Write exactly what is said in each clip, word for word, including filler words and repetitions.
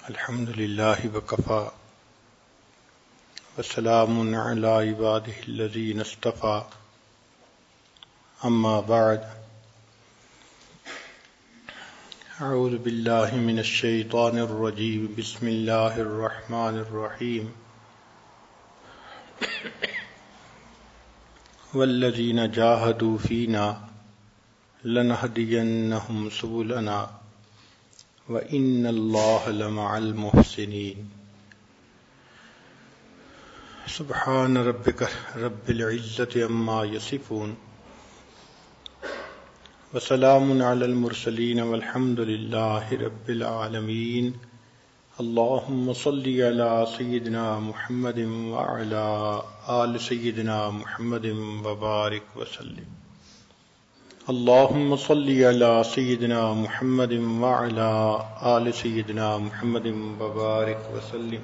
الحمد لله وكفى وسلام على عباده الذين اصطفى أما بعد أعوذ بالله من الشيطان الرجيم بسم الله الرحمن الرحيم والذين جاهدوا فينا لنهدينهم سبلنا وَإِنَّ اللَّهَ لَمَعَ الْمُحْسِنِينَ سبحان ربك رب العزة عما يصفون وسلام على المرسلين والحمد لله رب العالمين اللهم صل على سيدنا محمد وعلى آل سيدنا محمد وبارك وسلم اللهم صل على سيدنا محمد وعلى آل سيدنا محمد وبارك وسلم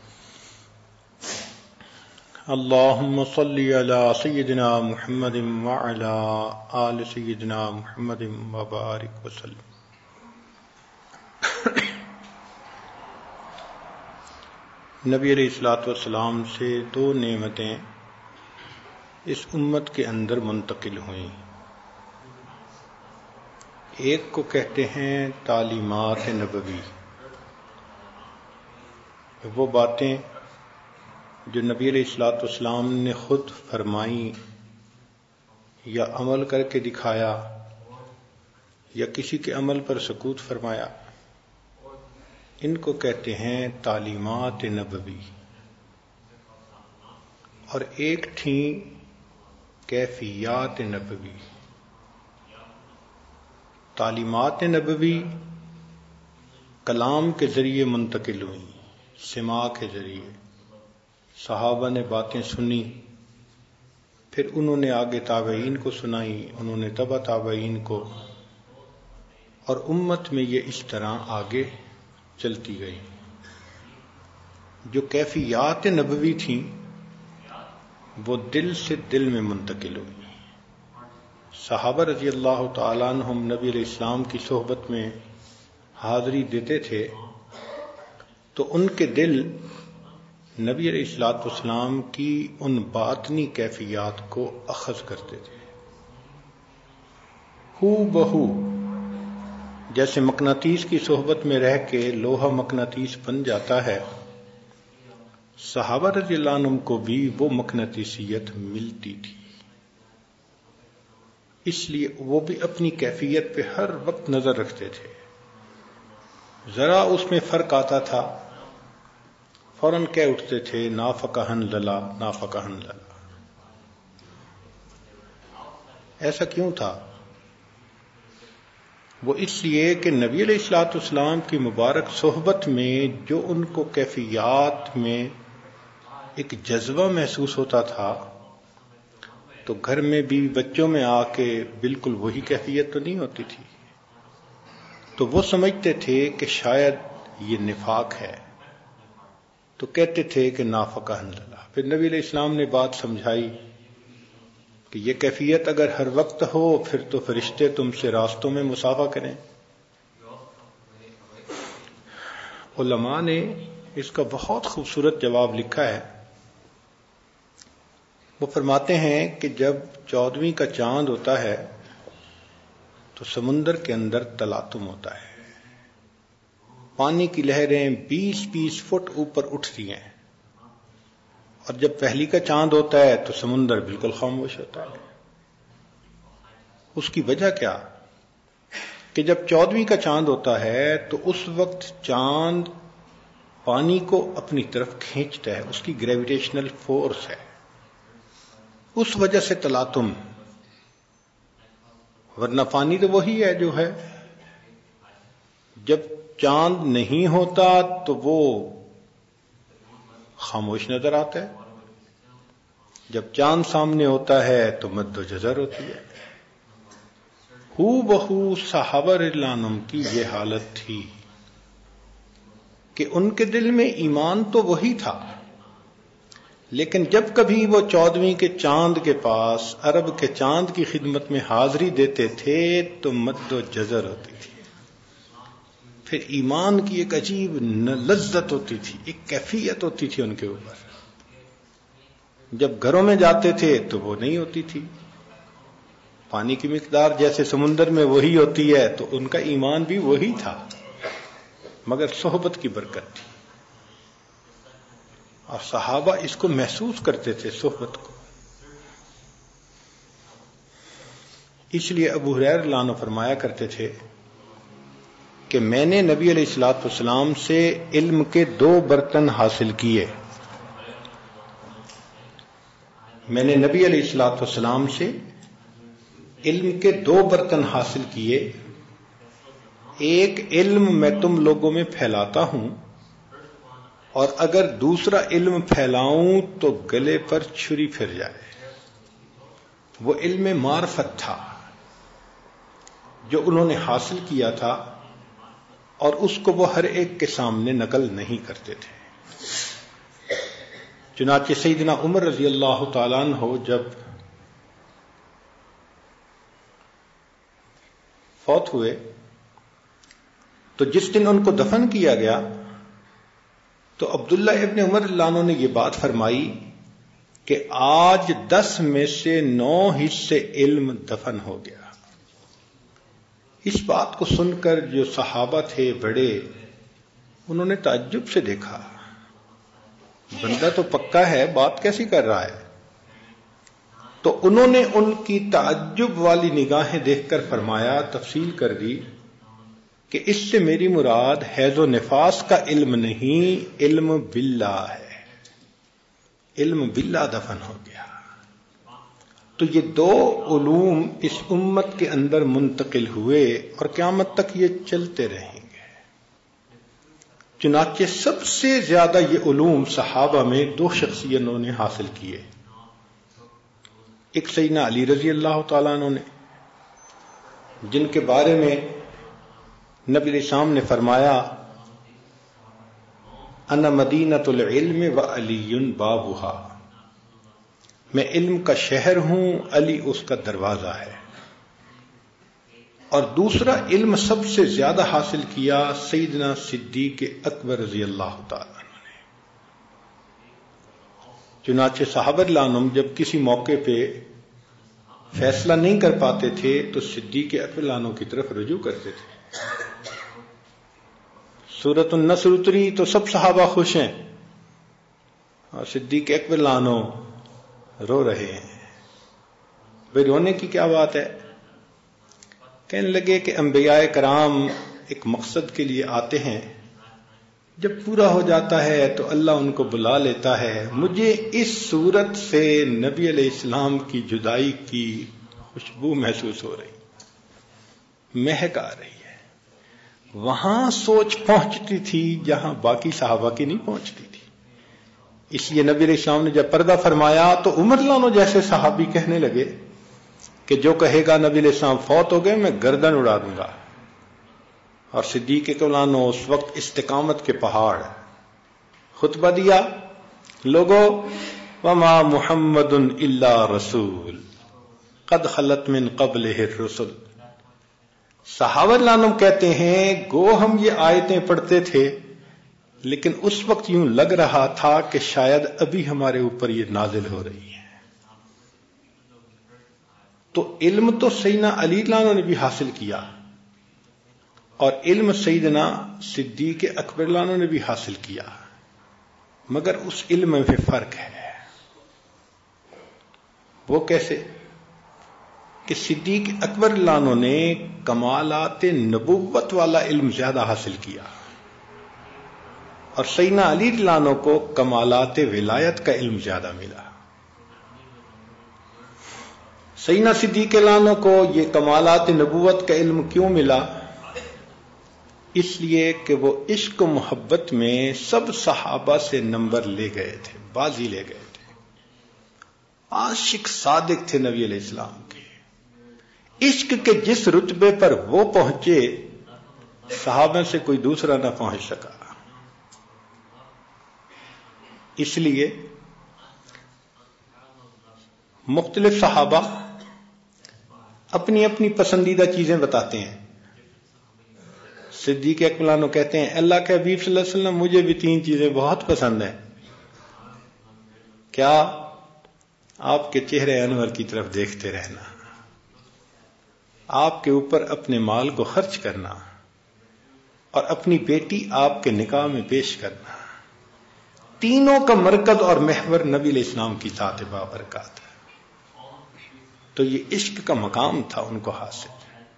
اللهم صل على سيدنا محمد وعلى آل سيدنا محمد وبارك وسلم نبی علیہ الصلوۃ والسلام سے دو نعمتیں اس امت کے اندر منتقل ہوئیں. ایک کو کہتے ہیں تعلیمات نبوی، وہ باتیں جو نبی علیہ الصلوۃ والسلام نے خود فرمائی یا عمل کر کے دکھایا یا کسی کے عمل پر سکوت فرمایا، ان کو کہتے ہیں تعلیمات نبوی. اور ایک تھیں کیفیات نبوی. تعلیمات نبوی کلام کے ذریعے منتقل ہوئیں، سماع کے ذریعے. صحابہ نے باتیں سنی، پھر انہوں نے آگے تابعین کو سنائی، انہوں نے تبع تابعین کو، اور امت میں یہ اس طرح آگے چلتی گئی. جو کیفیات نبوی تھیں وہ دل سے دل میں منتقل ہوئی. صحابہ رضی اللہ تعالیٰ عنہم نبی علیہ السلام کی صحبت میں حاضری دیتے تھے تو ان کے دل نبی علیہ الصلوۃ والسلام کی ان باطنی کیفیات کو اخذ کرتے تھے. ہو بہو جیسے مقناطیس کی صحبت میں رہ کے لوہا مقناطیس بن جاتا ہے، صحابہ رضی اللہ عنہم کو بھی وہ مقناطیسیت ملتی تھی. اس لیے وہ بھی اپنی کیفیت پہ ہر وقت نظر رکھتے تھے. ذرا اس میں فرق آتا تھا فوراً کہہ اٹھتے تھے نافقہن للا نافقہن للا. ایسا کیوں تھا؟ وہ اس لیے کہ نبی علیہ الصلوۃ والسلام کی مبارک صحبت میں جو ان کو کیفیات میں ایک جذبہ محسوس ہوتا تھا تو گھر میں بھی بچوں میں آ کے بالکل وہی کیفیت تو نہیں ہوتی تھی. تو وہ سمجھتے تھے کہ شاید یہ نفاق ہے، تو کہتے تھے کہ نافقہن للا. پھر نبی علیہ السلام نے بات سمجھائی کہ یہ کیفیت اگر ہر وقت ہو پھر تو فرشتے تم سے راستوں میں مسافہ کریں. علماء نے اس کا بہت خوبصورت جواب لکھا ہے. وہ فرماتے ہیں کہ جب چودھویں کا چاند ہوتا ہے تو سمندر کے اندر تلاطم ہوتا ہے، پانی کی لہریں بیس بیس فٹ اوپر اٹھتی ہیں، اور جب پہلی کا چاند ہوتا ہے تو سمندر بالکل خاموش ہوتا ہے. اس کی وجہ کیا؟ کہ جب چودھویں کا چاند ہوتا ہے تو اس وقت چاند پانی کو اپنی طرف کھینچتا ہے، اس کی گریویٹیشنل فورس ہے، اس وجہ سے تلاطم. ورنہ پانی تو وہی ہے جو ہے. جب چاند نہیں ہوتا تو وہ خاموش نظر آتا ہے، جب چاند سامنے ہوتا ہے تو مد و جزر ہوتی ہے. ہو بہو صحابہ رضی اللہ عنہم کی یہ حالت تھی کہ ان کے دل میں ایمان تو وہی تھا، لیکن جب کبھی وہ چودھویں کے چاند کے پاس عرب کے چاند کی خدمت میں حاضری دیتے تھے تو مد و جزر ہوتی تھی. پھر ایمان کی ایک عجیب لذت ہوتی تھی، ایک کیفیت ہوتی تھی ان کے اوپر. جب گھروں میں جاتے تھے تو وہ نہیں ہوتی تھی. پانی کی مقدار جیسے سمندر میں وہی ہوتی ہے، تو ان کا ایمان بھی وہی تھا، مگر صحبت کی برکت تھی. اور صحابہ اس کو محسوس کرتے تھے، صحبت کو. اس لیے ابو ہریرہ رضی اللہ عنہ فرمایا کرتے تھے کہ میں نے نبی علیہ الصلوۃ والسلام سے علم کے دو برتن حاصل کیے. میں نے نبی علیہ الصلوۃ والسلام سے علم کے دو برتن حاصل کیے. ایک علم میں تم لوگوں میں پھیلاتا ہوں، اور اگر دوسرا علم پھیلاؤں تو گلے پر چھری پھر جائے. وہ علم معرفت تھا جو انہوں نے حاصل کیا تھا، اور اس کو وہ ہر ایک کے سامنے نقل نہیں کرتے تھے. چنانچہ سیدنا عمر رضی اللہ تعالیٰ عنہ جب فوت ہوئے تو جس دن ان کو دفن کیا گیا تو عبداللہ ابن عمر رضی اللہ عنہ نے یہ بات فرمائی کہ آج دس میں سے نو حصے علم دفن ہو گیا. اس بات کو سن کر جو صحابہ تھے بڑے، انہوں نے تعجب سے دیکھا، بندہ تو پکا ہے، بات کیسی کر رہا ہے؟ تو انہوں نے ان کی تعجب والی نگاہیں دیکھ کر فرمایا، تفصیل کر دی کہ اس سے میری مراد حیض و نفاس کا علم نہیں، علم باللہ ہے. علم باللہ دفن ہو گیا. تو یہ دو علوم اس امت کے اندر منتقل ہوئے اور قیامت تک یہ چلتے رہیں گے. چنانچہ سب سے زیادہ یہ علوم صحابہ میں دو شخصیتوں نے حاصل کیے. ایک سیدنا علی رضی اللہ تعالیٰ عنہ نے، جن کے بارے میں نبی علیہ السلام نے فرمایا انا مدینۃ العلم و علی بابھا، میں علم کا شہر ہوں، علی اس کا دروازہ ہے. اور دوسرا علم سب سے زیادہ حاصل کیا سیدنا صدیق اکبر رضی اللہ تعالیٰ عنہ نے. چنانچہ صحابہ رضی اللہ عنہم جب کسی موقع پہ فیصلہ نہیں کر پاتے تھے تو صدیق اکبر رضی اللہ عنہ کی طرف رجوع کرتے تھے. سورۃ النصر اتری تو سب صحابہ خوش ہیں، اور صدیق اکبر رضی اللہ عنہ رو رہے ہیں. بھئی رونے کی کیا بات ہے؟ کہنے لگے کہ انبیاء کرام ایک مقصد کے لیے آتے ہیں، جب پورا ہو جاتا ہے تو اللہ ان کو بلا لیتا ہے. مجھے اس صورت سے نبی علیہ السلام کی جدائی کی خوشبو محسوس ہو رہی، مہک آ رہی ہے. وہاں سوچ پہنچتی تھی جہاں باقی صحابہ کی نہیں پہنچتی تھی. اس لیے نبی علیہ السلام نے جب پردہ فرمایا تو عمر رضی اللہ عنہ جیسے صحابی کہنے لگے کہ جو کہے گا نبی علیہ السلام فوت ہو گئے میں گردن اڑا دوں گا. اور صدیق اکبر عنہ اس وقت استقامت کے پہاڑ خطبہ دیا، لوگو وما محمد الا رسول قد خلت من قبلہ الرسل. صحابہ رضی اللہ عنہ کہتے ہیں گو ہم یہ آیتیں پڑھتے تھے لیکن اس وقت یوں لگ رہا تھا کہ شاید ابھی ہمارے اوپر یہ نازل ہو رہی ہے. تو علم تو سیدنا علی رضی اللہ عنہ نے بھی حاصل کیا، اور علم سیدنا صدیق اکبر رضی اللہ عنہ نے بھی حاصل کیا، مگر اس علم میں فرق ہے. وہ کیسے؟ کہ صدیق اکبر رضی اللہ عنہ نے کمالات نبوت والا علم زیادہ حاصل کیا، اور سیدنا علی رضی اللہ عنہ کو کمالات ولایت کا علم زیادہ ملا. سیدنا صدیق رضی اللہ عنہ کو یہ کمالات نبوت کا علم کیوں ملا؟ اس لیے کہ وہ عشق و محبت میں سب صحابہ سے نمبر لے گئے تھے، بازی لے گئے تھے. عاشق صادق تھے نبی علیہ السلام کے. عشق کے جس رتبے پر وہ پہنچے صحابہ سے کوئی دوسرا نہ پہنچ سکا. اس لیے مختلف صحابہ اپنی اپنی پسندیدہ چیزیں بتاتے ہیں. صدیق اکبر عنہ کہتے ہیں اللہ کے حبیب صلی اللہ علیہ وسلم مجھے بھی تین چیزیں بہت پسند ہیں. کیا؟ آپ کے چہرے انور کی طرف دیکھتے رہنا، آپ کے اوپر اپنے مال کو خرچ کرنا، اور اپنی بیٹی آپ کے نکاح میں پیش کرنا. تینوں کا مرکز اور محور نبی علیہ السلام کی ذات بابرکات ہے. تو یہ عشق کا مقام تھا ان کو حاصل،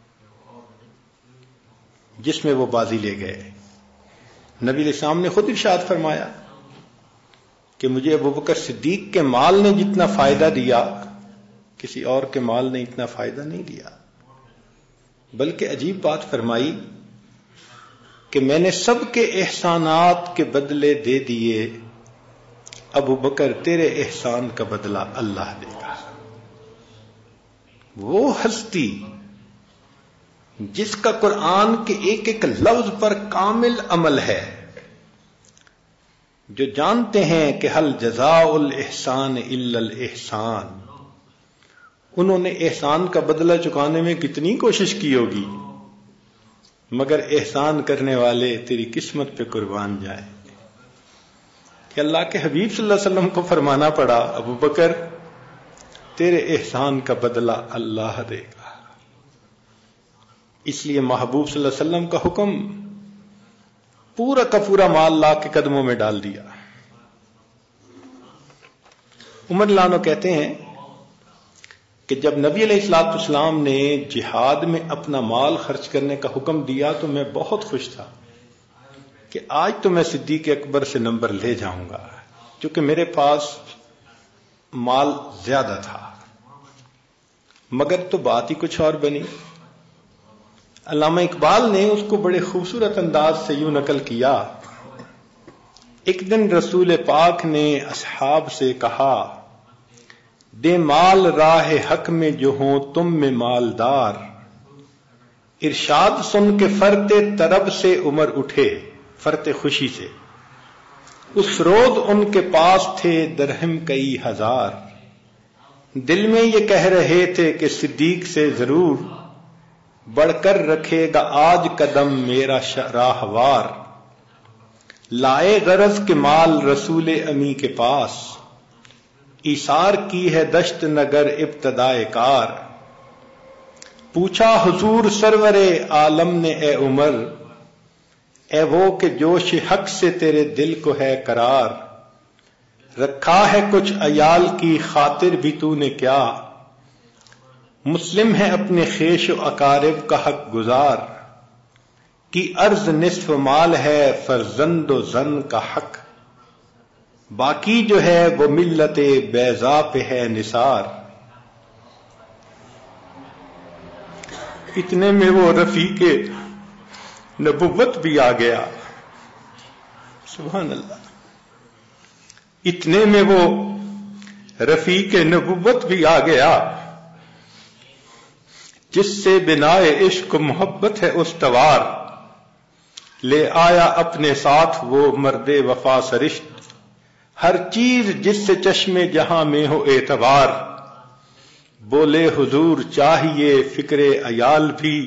جس میں وہ بازی لے گئے. نبی علیہ السلام نے خود ارشاد فرمایا کہ مجھے ابوبکر صدیق کے مال نے جتنا فائدہ دیا کسی اور کے مال نے اتنا فائدہ نہیں دیا. بلکہ عجیب بات فرمائی کہ میں نے سب کے احسانات کے بدلے دے دیے، ابوبکر تیرے احسان کا بدلہ اللہ دے گا. وہ ہستی جس کا قرآن کے ایک ایک لفظ پر کامل عمل ہے، جو جانتے ہیں کہ حل جزاء الاحسان الا الاحسان، انہوں نے احسان کا بدلہ چکانے میں کتنی کوشش کی ہوگی، مگر احسان کرنے والے تیری قسمت پہ قربان جائیں. کہ اللہ کے حبیب صلی اللہ علیہ وسلم کو فرمانا پڑا ابوبکر تیرے احسان کا بدلہ اللہ دے گا. اس لیے محبوب صلی اللہ علیہ وسلم کا حکم پورا کا پورا مال لا کے قدموں میں ڈال دیا. عمر لانو کہتے ہیں کہ جب نبی علیہ الصلوۃ والسلام نے جہاد میں اپنا مال خرچ کرنے کا حکم دیا تو میں بہت خوش تھا کہ آج تو میں صدیق اکبر سے نمبر لے جاؤں گا، کیونکہ میرے پاس مال زیادہ تھا. مگر تو بات ہی کچھ اور بنی. علامہ اقبال نے اس کو بڑے خوبصورت انداز سے یوں نقل کیا. ایک دن رسول پاک نے اصحاب سے کہا دے مال راہ حق میں جو ہوں تم میں مالدار. ارشاد سن کے فرت طرب سے عمر اٹھے، فرت خوشی سے. اس روز ان کے پاس تھے درہم کئی ہزار. دل میں یہ کہہ رہے تھے کہ صدیق سے ضرور بڑھ کر رکھے گا آج قدم میرا راہوار. لائے غرض کے مال رسول امی کے پاس، ایثار کی ہے دشت نگر ابتدائے کار. پوچھا حضور سرور عالم نے اے عمر، اے وہ کہ جوش حق سے تیرے دل کو ہے قرار. رکھا ہے کچھ عیال کی خاطر بھی تو نے کیا، مسلم ہے اپنے خیش و اقارب کا حق گزار. کی عرض نصف مال ہے فرزند و زن کا حق، باقی جو ہے وہ ملت بیضا پہ ہے نثار. اتنے میں وہ رفیق نبوت بھی آ گیا. سبحان اللہ. اتنے میں وہ رفیق نبوت بھی آ گیا جس سے بنائے عشق و محبت ہے استوار. لے آیا اپنے ساتھ وہ مرد وفا سرشت، ہر چیز جس سے چشمے جہاں میں ہو اعتبار. بولے حضور چاہیے فکر عیال بھی،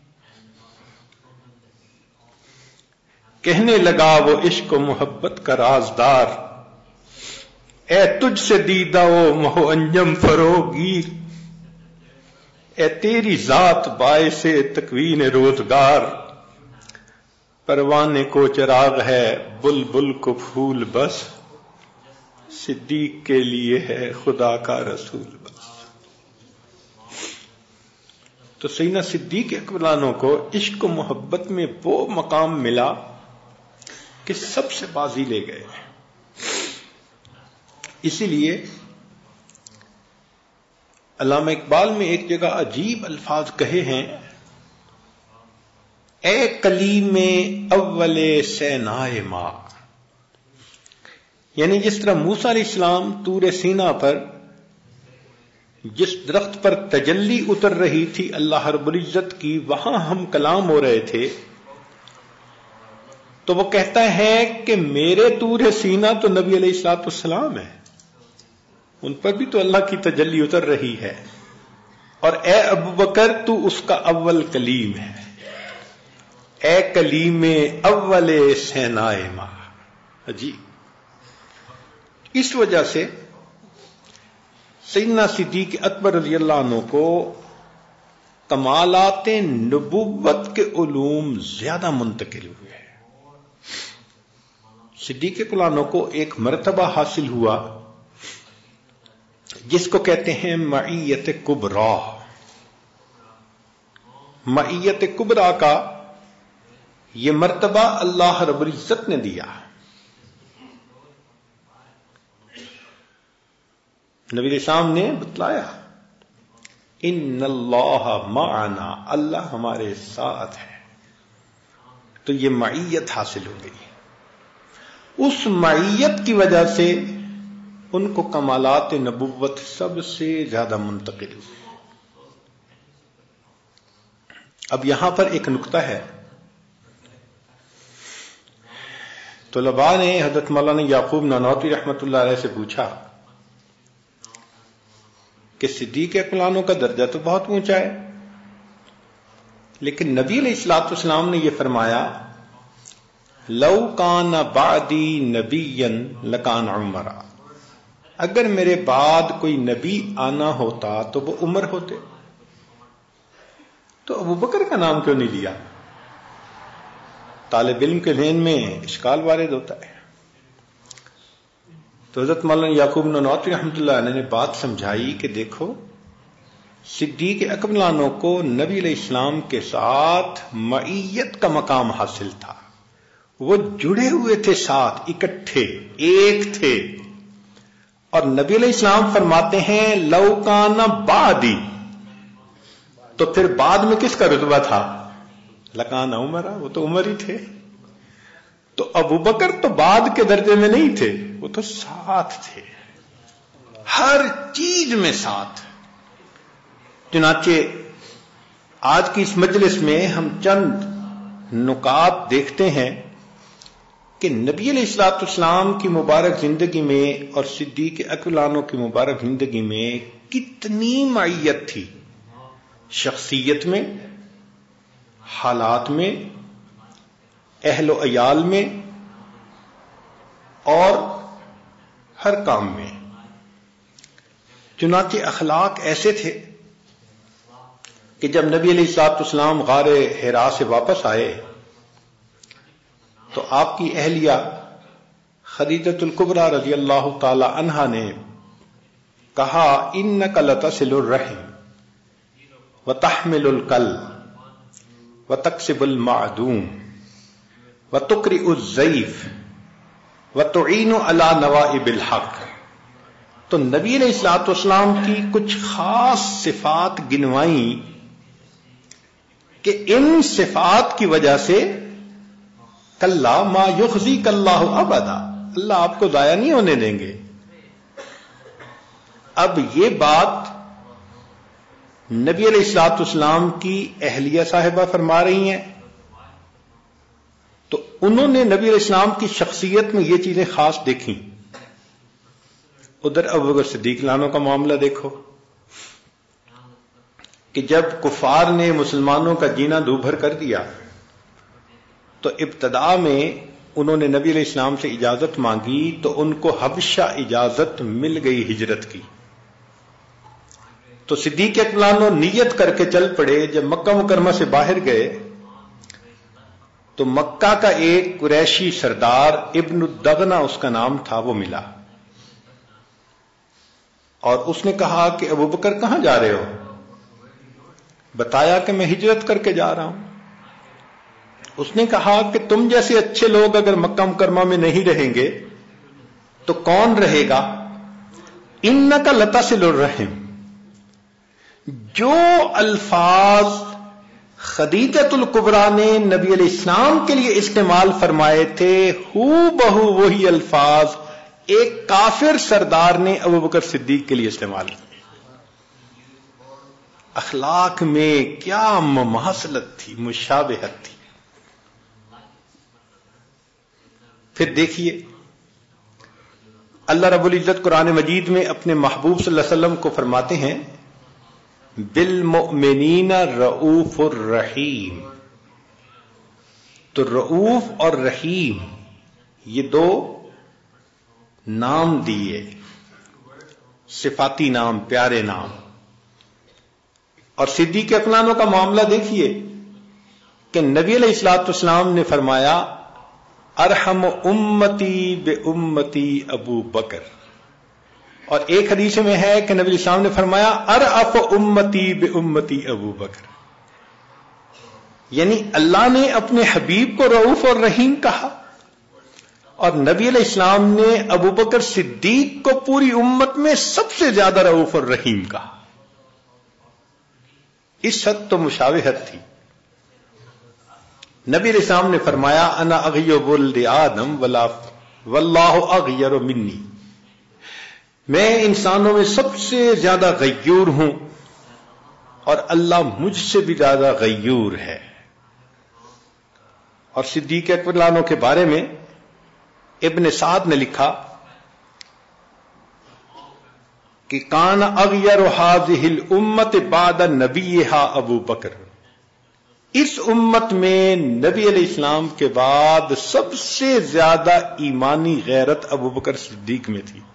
کہنے لگا وہ عشق و محبت کا رازدار. اے تجھ سے دیدہ و مہو انجم فروغیر، اے تیری ذات باعث تکوین روزگار. پروانے کو چراغ ہے بلبل کو پھول بس، صدیق کے لیے ہے خدا کا رسول بس. تو سیدنا صدیق اکبر عنہ کو عشق و محبت میں وہ مقام ملا کہ سب سے بازی لے گئے. اسی لیے علامہ اقبال میں ایک جگہ عجیب الفاظ کہے ہیں، اے کلیم اول سینائے ماں. یعنی جس طرح موسیٰ علیہ السلام طور سینا پر جس درخت پر تجلی اتر رہی تھی اللہ رب العزت کی، وہاں ہم کلام ہو رہے تھے، تو وہ کہتا ہے کہ میرے طور سینا تو نبی علیہ الصلوۃ والسلام ہے، ان پر بھی تو اللہ کی تجلی اتر رہی ہے. اور اے ابو بکر تو اس کا اول کلیم ہے. اے کلیم اول سینائے ماں جی. اس وجہ سے سیدنا صدیق اکبر رضی اللہ عنہ کو کمالات نبوت کے علوم زیادہ منتقل ہوئے ہیں. صدیق اکبر عنہ کو ایک مرتبہ حاصل ہوا جس کو کہتے ہیں معیت کبریٰ. معیت کبریٰ کا یہ مرتبہ اللہ رب العزت نے دیا. نبی علیہ السلام نے بتلایا ان اللہ معنا، اللہ ہمارے ساتھ ہے. تو یہ معیت حاصل ہو گئی. اس معیت کی وجہ سے ان کو کمالات نبوت سب سے زیادہ منتقل ہوئے. اب یہاں پر ایک نقطہ ہے. طلباء نے حضرت مولانا یعقوب نانوتوی رحمۃ اللہ علیہ سے پوچھا کہ صدیق اکبر عنہ کا درجہ تو بہت اونچا ہے، لیکن نبی علیہ الصلوۃ والسلام نے یہ فرمایا لو کان بعدی نبیا لکان عمر، اگر میرے بعد کوئی نبی آنا ہوتا تو وہ عمر ہوتے. تو ابو بکر کا نام کیوں نہیں لیا؟ طالب علم کے ذہن میں اشکال وارد ہوتا ہے. تو حضرت مولانا یعقوب نانوتوی رحمۃ اللہ علیہ نے بات سمجھائی کہ دیکھو صدیق اکبر عنہ کو نبی علیہ السلام کے ساتھ معیت کا مقام حاصل تھا. وہ جڑے ہوئے تھے، ساتھ اکٹھے ایک تھے. اور نبی علیہ السلام فرماتے ہیں لو کان بعدی، تو پھر بعد میں کس کا رتبہ تھا؟ لکان عمر، وہ تو عمر ہی تھے. تو ابو بکر تو بعد کے درجے میں نہیں تھے، وہ تو ساتھ تھے، ہر چیز میں ساتھ. چنانچہ آج کی اس مجلس میں ہم چند نکات دیکھتے ہیں کہ نبی علیہ الصلوۃ والسلام کی مبارک زندگی میں اور صدیق اکبر عنہ کی مبارک زندگی میں کتنی معیت تھی، شخصیت میں، حالات میں، اہل و عیال میں، اور ہر کام میں. چنانچہ اخلاق ایسے تھے کہ جب نبی علیہ الصلوۃ والسلام غار حرا سے واپس آئے تو آپ کی اہلیہ خدیجۃ الکبریٰ رضی اللہ تعالی عنہا نے کہا انک لتصل الرحم وتحمل الکلب وتکسب المعدوم وتقرئ الضیف وتعین علی نوائب الحق. تو نبی علیہ الصلوۃ والسلام کی کچھ خاص صفات گنوائیں کہ ان صفات کی وجہ سے کلا ما یخزیک اللہ ابدا، اللہ آپ کو ضائع نہیں ہونے دیں گے. اب یہ بات نبی علیہ الصلوۃ والسلام کی اہلیہ صاحبہ فرما رہی ہیں، تو انہوں نے نبی علیہ السلام کی شخصیت میں یہ چیزیں خاص دیکھیں. ادھر ابو بکر صدیق عنہ کا معاملہ دیکھو کہ جب کفار نے مسلمانوں کا جینا دوبھر کر دیا تو ابتدا میں انہوں نے نبی علیہ السلام سے اجازت مانگی تو ان کو حبشہ اجازت مل گئی ہجرت کی. تو صدیق اکبر عنہ نیت کر کے چل پڑے. جب مکہ مکرمہ سے باہر گئے تو مکہ کا ایک قریشی سردار ابن الدغنہ اس کا نام تھا، وہ ملا اور اس نے کہا کہ ابو بکر کہاں جا رہے ہو؟ بتایا کہ میں ہجرت کر کے جا رہا ہوں. اس نے کہا کہ تم جیسے اچھے لوگ اگر مکہ مکرمہ میں نہیں رہیں گے تو کون رہے گا؟ انک لتصل الرحم. جو الفاظ خدیجۃ الکبریٰ نے نبی علیہ السلام کے لیے استعمال فرمائے تھے، ہو بہو وہی الفاظ ایک کافر سردار نے ابو بکر صدیق کے لیے استعمال کیے. اخلاق میں کیا مماثلت تھی، مشابہت تھی. پھر دیکھیے اللہ رب العزت قرآن مجید میں اپنے محبوب صلی اللہ علیہ وسلم کو فرماتے ہیں بالمؤمنین رؤوف الرحیم. تو رؤوف اور رحیم یہ دو نام دیے، صفاتی نام، پیارے نام. اور صدیق اکبر کا معاملہ دیکھیے کہ نبی علیہ الصلوۃ والسلام نے فرمایا ارحم امتی بے امتی ابو بکر، اور ایک حدیث میں ہے کہ نبی علیہ السلام نے فرمایا ارأف امتی بے امتی ابو بکر. یعنی اللہ نے اپنے حبیب کو رؤوف اور رحیم کہا، اور نبی علیہ السلام نے ابو بکر صدیق کو پوری امت میں سب سے زیادہ رؤوف اور رحیم کہا. اس حد تو مشابہت تھی. نبی علیہ السلام نے فرمایا انا اغیر ولد آدم ولا واللہ اغیر منی، میں انسانوں میں سب سے زیادہ غیور ہوں اور اللہ مجھ سے بھی زیادہ غیور ہے. اور صدیق اکبر عنہ کے بارے میں ابن سعد نے لکھا کہ کان اغیر هذه الامت بعد نبیها ابو بکر، اس امت میں نبی علیہ السلام کے بعد سب سے زیادہ ایمانی غیرت ابو بکر صدیق میں تھی.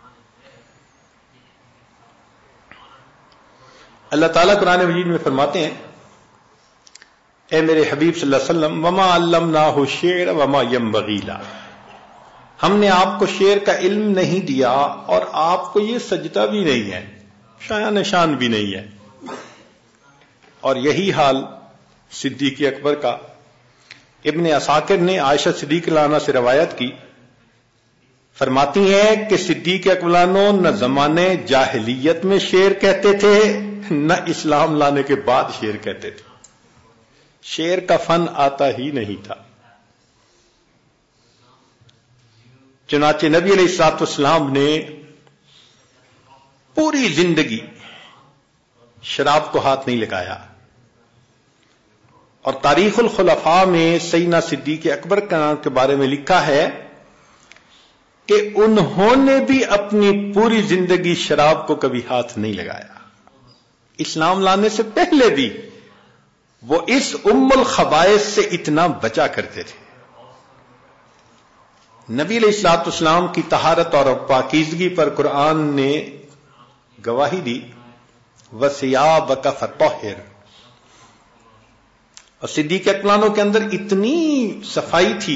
اللہ تعالیٰ قرآن مجید میں فرماتے ہیں اے میرے حبیب صلی اللہ علیہ وسلم وما علمناہ الشعر وما ينبغی لہ، ہم نے آپ کو شعر کا علم نہیں دیا اور آپ کو یہ سجدہ بھی نہیں ہے، شایان نشان بھی نہیں ہے. اور یہی حال صدیق اکبر کا. ابن عساکر نے عائشہ صدیق عنہا سے روایت کی، فرماتی ہیں کہ صدیق اکبر نہ زمانے جاہلیت میں شعر کہتے تھے نہ اسلام لانے کے بعد شعر کہتے تھے. شعر کا فن آتا ہی نہیں تھا. چنانچہ نبی علیہ الصلوۃ والسلام نے پوری زندگی شراب کو ہاتھ نہیں لگایا. اور تاریخ الخلفاء میں سیدنا صدیق اکبر کے بارے میں لکھا ہے کہ انہوں نے بھی اپنی پوری زندگی شراب کو کبھی ہاتھ نہیں لگایا. اسلام لانے سے پہلے بھی وہ اس ام الخبائث سے اتنا بچا کرتے تھے. نبی علیہ الصلوۃ والسلام کی طہارت اور پاکیزگی پر قرآن نے گواہی دی وَثِيَابَكَ فَطَهِّرْ. اور صدیق اکبر کے اندر اتنی صفائی تھی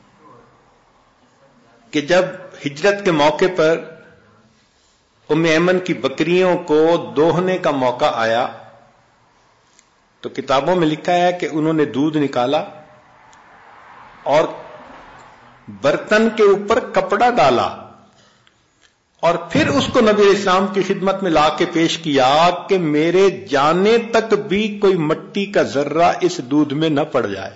کہ جب ہجرت کے موقع پر ام ایمن کی بکریوں کو دوہنے کا موقع آیا تو کتابوں میں لکھا ہے کہ انہوں نے دودھ نکالا اور برتن کے اوپر کپڑا ڈالا اور پھر اس کو نبی علیہ السلام کی خدمت میں لا کے پیش کیا کہ میرے جانے تک بھی کوئی مٹی کا ذرہ اس دودھ میں نہ پڑ جائے.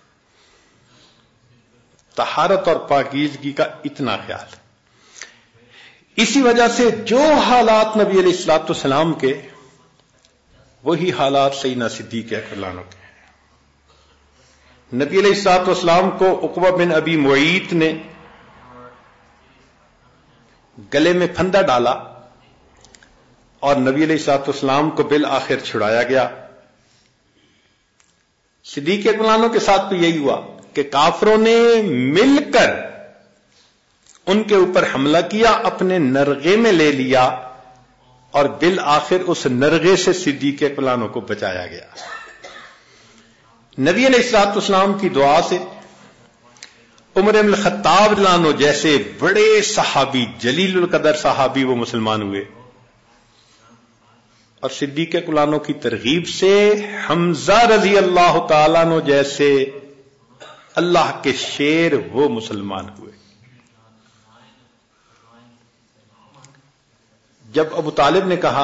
طہارت اور پاکیزگی کا اتنا خیال. اسی وجہ سے جو حالات نبی علیہ الصلوۃ والسلام کے وہی حالات سیدنا صدیق اکبر عنہ کے. نبی علیہ الصلوۃ والسلام کو عقبہ بن ابی معیط نے گلے میں پھندا ڈالا اور نبی علیہ الصلوۃ والسلام کو بالآخر چھڑایا گیا. صدیق اکبر عنہ کے ساتھ بھی یہی ہوا کہ کافروں نے مل کر ان کے اوپر حملہ کیا، اپنے نرغے میں لے لیا اور بالآخر اس نرغے سے صدیق اکبر عنہ کو بچایا گیا. نبی علیہ الصلوۃ والسلام کی دعا سے عمر بن الخطاب رضی اللہ عنہ جیسے بڑے صحابی، جلیل القدر صحابی وہ مسلمان ہوئے، اور صدیق اکبر عنہ کی ترغیب سے حمزہ رضی اللہ تعالیٰ عنہ جیسے اللہ کے شیر وہ مسلمان ہوئے. جب ابو طالب نے کہا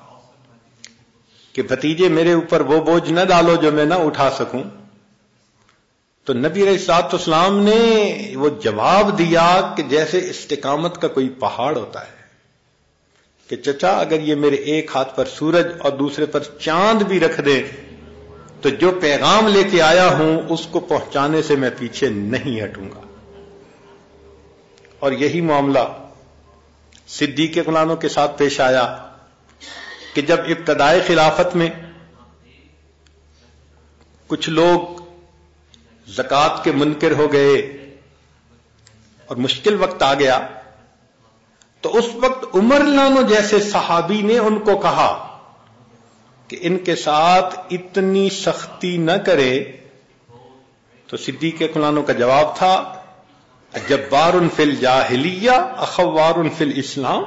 کہ بھتیجے میرے اوپر وہ بوجھ نہ ڈالو جو میں نہ اٹھا سکوں، تو نبی علیہ الصلوۃ والسلام نے وہ جواب دیا کہ جیسے استقامت کا کوئی پہاڑ ہوتا ہے کہ چچا اگر یہ میرے ایک ہاتھ پر سورج اور دوسرے پر چاند بھی رکھ دے تو جو پیغام لے کے آیا ہوں اس کو پہنچانے سے میں پیچھے نہیں ہٹوں گا. اور یہی معاملہ صدیق اکبر عنہ کے ساتھ پیش آیا کہ جب ابتدائی خلافت میں کچھ لوگ زکات کے منکر ہو گئے اور مشکل وقت آ گیا، تو اس وقت عمر لانو جیسے صحابی نے ان کو کہا کہ ان کے ساتھ اتنی سختی نہ کرے، تو صدیق اکبر کا جواب تھا جبار فی الجاہلیہ اخوار فی الاسلام،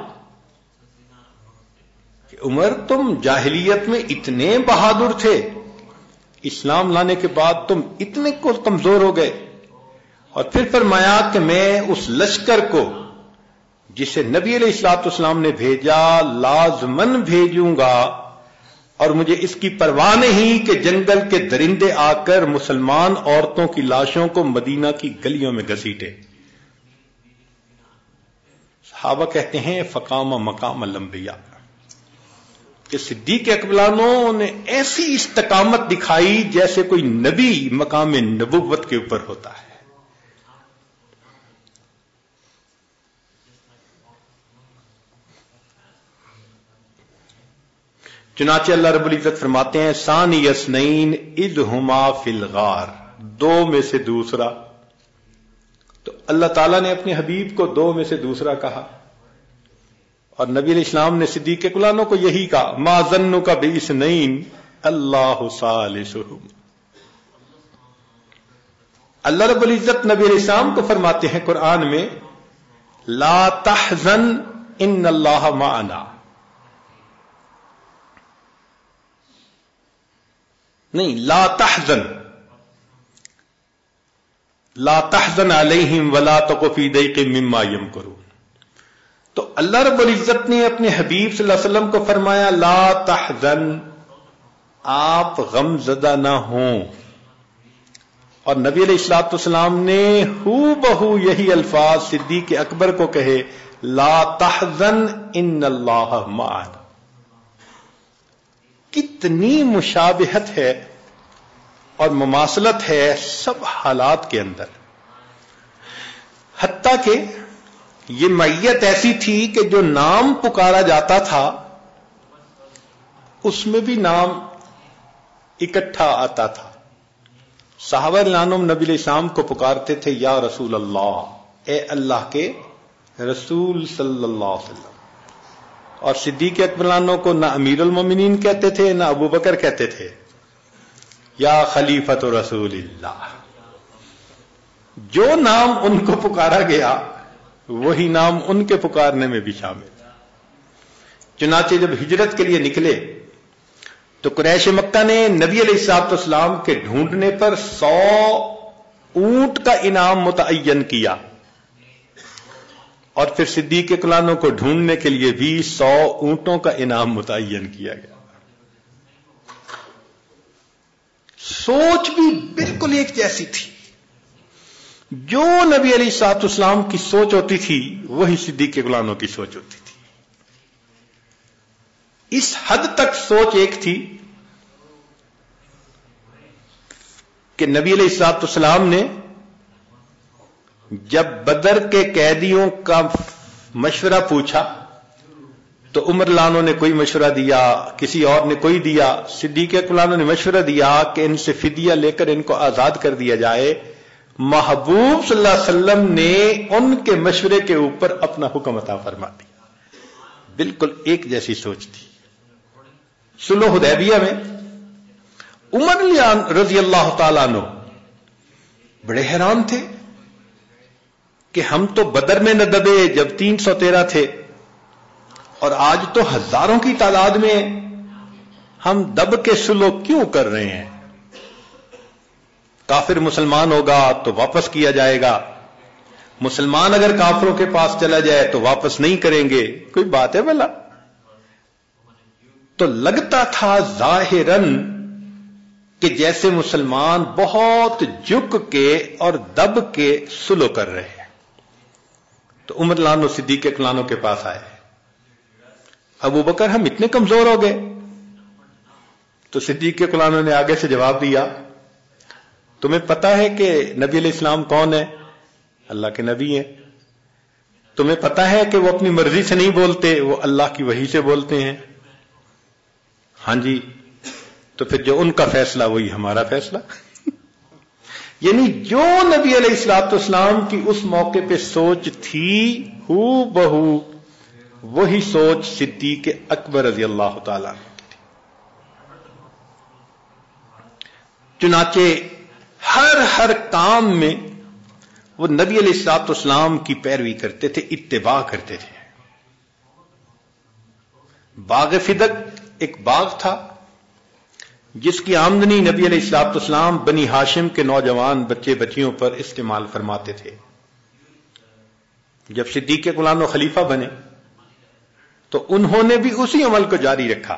کہ عمر تم جاہلیت میں اتنے بہادر تھے، اسلام لانے کے بعد تم اتنے کو کمزور ہو گئے۔ اور پھر فرمایا کہ میں اس لشکر کو جسے نبی علیہ الصلوۃ والسلام نے بھیجا لازمن بھیجوں گا، اور مجھے اس کی پرواہ نہیں کہ جنگل کے درندے آ کر مسلمان عورتوں کی لاشوں کو مدینہ کی گلیوں میں گھسیٹے۔ صحابہ کہتے ہیں فقام مقام الانبیاء، کہ صدیق اکبر نے ایسی استقامت دکھائی جیسے کوئی نبی مقام نبوت کے اوپر ہوتا ہے۔ چنانچہ اللہ رب العزت فرماتے ہیں ثانی اثنین اذ ہما فی الغار، دو میں سے دوسرا، تو اللہ تعالیٰ نے اپنے حبیب کو دو میں سے دوسرا کہا، اور نبی علیہ السلام نے صدیق اکبر کو یہی کہا ما ظنک باثنین اللہ ثالثہم۔ اللہ رب العزت نبی علیہ السلام کو فرماتے ہیں قرآن میں لا تحزن ان اللہ معنا، نہیں لا تحزن، لا تحزن علیہم ولا تک فی ضیق مما یمکرون۔ تو اللہ رب العزت نے اپنے حبیب صلی اللہ علیہ وسلم کو فرمایا لا تحزن، آپ غم زدہ نہ ہوں، اور نبی علیہ الصلوۃ والسلام نے ہو بہو یہی الفاظ صدیق اکبر کو کہے لا تحزن ان اللہ معنا۔ کتنی مشابہت ہے اور مماثلت ہے سب حالات کے اندر، حتیٰ کہ یہ معیت ایسی تھی کہ جو نام پکارا جاتا تھا اس میں بھی نام اکٹھا آتا تھا۔ صحابہ رضوان نبی علیہ السلام کو پکارتے تھے یا رسول اللہ، اے اللہ کے رسول صلی اللہ علیہ وسلم، اور صدیق اکبر کو نہ امیر المومنین کہتے تھے نہ ابو بکر کہتے تھے، یا خلیفۃ رسول اللہ۔ جو نام ان کو پکارا گیا وہی نام ان کے پکارنے میں بھی شامل۔ چنانچہ جب ہجرت کے لیے نکلے تو قریش مکہ نے نبی علیہ الصلوۃ والسلام کے ڈھونڈنے پر سو اونٹ کا انعام متعین کیا، اور پھر صدیق اکبر کو ڈھونڈنے کے لیے بھی سو اونٹوں کا انعام متعین کیا گیا۔ سوچ بھی بالکل ایک جیسی تھی، جو نبی علیہ الصلوۃ والسلام کی سوچ ہوتی تھی وہی صدیق اکبر کی سوچ ہوتی تھی۔ اس حد تک سوچ ایک تھی کہ نبی علیہ الصلوۃ والسلام نے جب بدر کے قیدیوں کا مشورہ پوچھا تو عمر لانو نے کوئی مشورہ دیا، کسی اور نے کوئی دیا، صدیق اکبر نے مشورہ دیا کہ ان سے فدیہ لے کر ان کو آزاد کر دیا جائے۔ محبوب صلی اللہ علیہ وسلم نے ان کے مشورے کے اوپر اپنا حکم عطا فرما دیا۔ بالکل ایک جیسی سوچ تھی۔ صلح حدیبیہ میں عمر رضی اللہ تعالیٰ عنہ بڑے حیران تھے کہ ہم تو بدر میں نہ دبے جب تین سو تیرہ تھے، اور آج تو ہزاروں کی تعداد میں ہم دب کے صلح کیوں کر رہے ہیں؟ کافر مسلمان ہوگا تو واپس کیا جائے گا، مسلمان اگر کافروں کے پاس چلا جائے تو واپس نہیں کریں گے، کوئی بات ہے بھلا؟ تو لگتا تھا ظاہراً کہ جیسے مسلمان بہت جھک کے اور دب کے صلح کر رہے ہیں۔ تو عمر لانو صدیق اکبر کے پاس آئے، ابو بکر ہم اتنے کمزور ہو گئے؟ تو صدیق اکبر نے آگے سے جواب دیا تمہیں پتا ہے کہ نبی علیہ السلام کون ہے؟ اللہ کے نبی ہیں۔ تمہیں پتا ہے کہ وہ اپنی مرضی سے نہیں بولتے، وہ اللہ کی وحی سے بولتے ہیں؟ ہاں جی۔ تو پھر جو ان کا فیصلہ وہی ہمارا فیصلہ۔ یعنی جو نبی علیہ الصلوۃ والسلام کی اس موقع پہ سوچ تھی ہو بہو وہی سوچ صدیق اکبر رضی اللہ تعالیٰ عنہ کی تھی. چنانچہ ہر ہر کام میں وہ نبی علیہ الصلوۃ والسلام کی پیروی کرتے تھے، اتباع کرتے تھے. باغ فدق ایک باغ تھا جس کی آمدنی نبی علیہ الصلوۃ والسلام بنی ہاشم کے نوجوان بچے بچیوں پر استعمال فرماتے تھے. جب صدیق اکبر خلیفہ بنے تو انہوں نے بھی اسی عمل کو جاری رکھا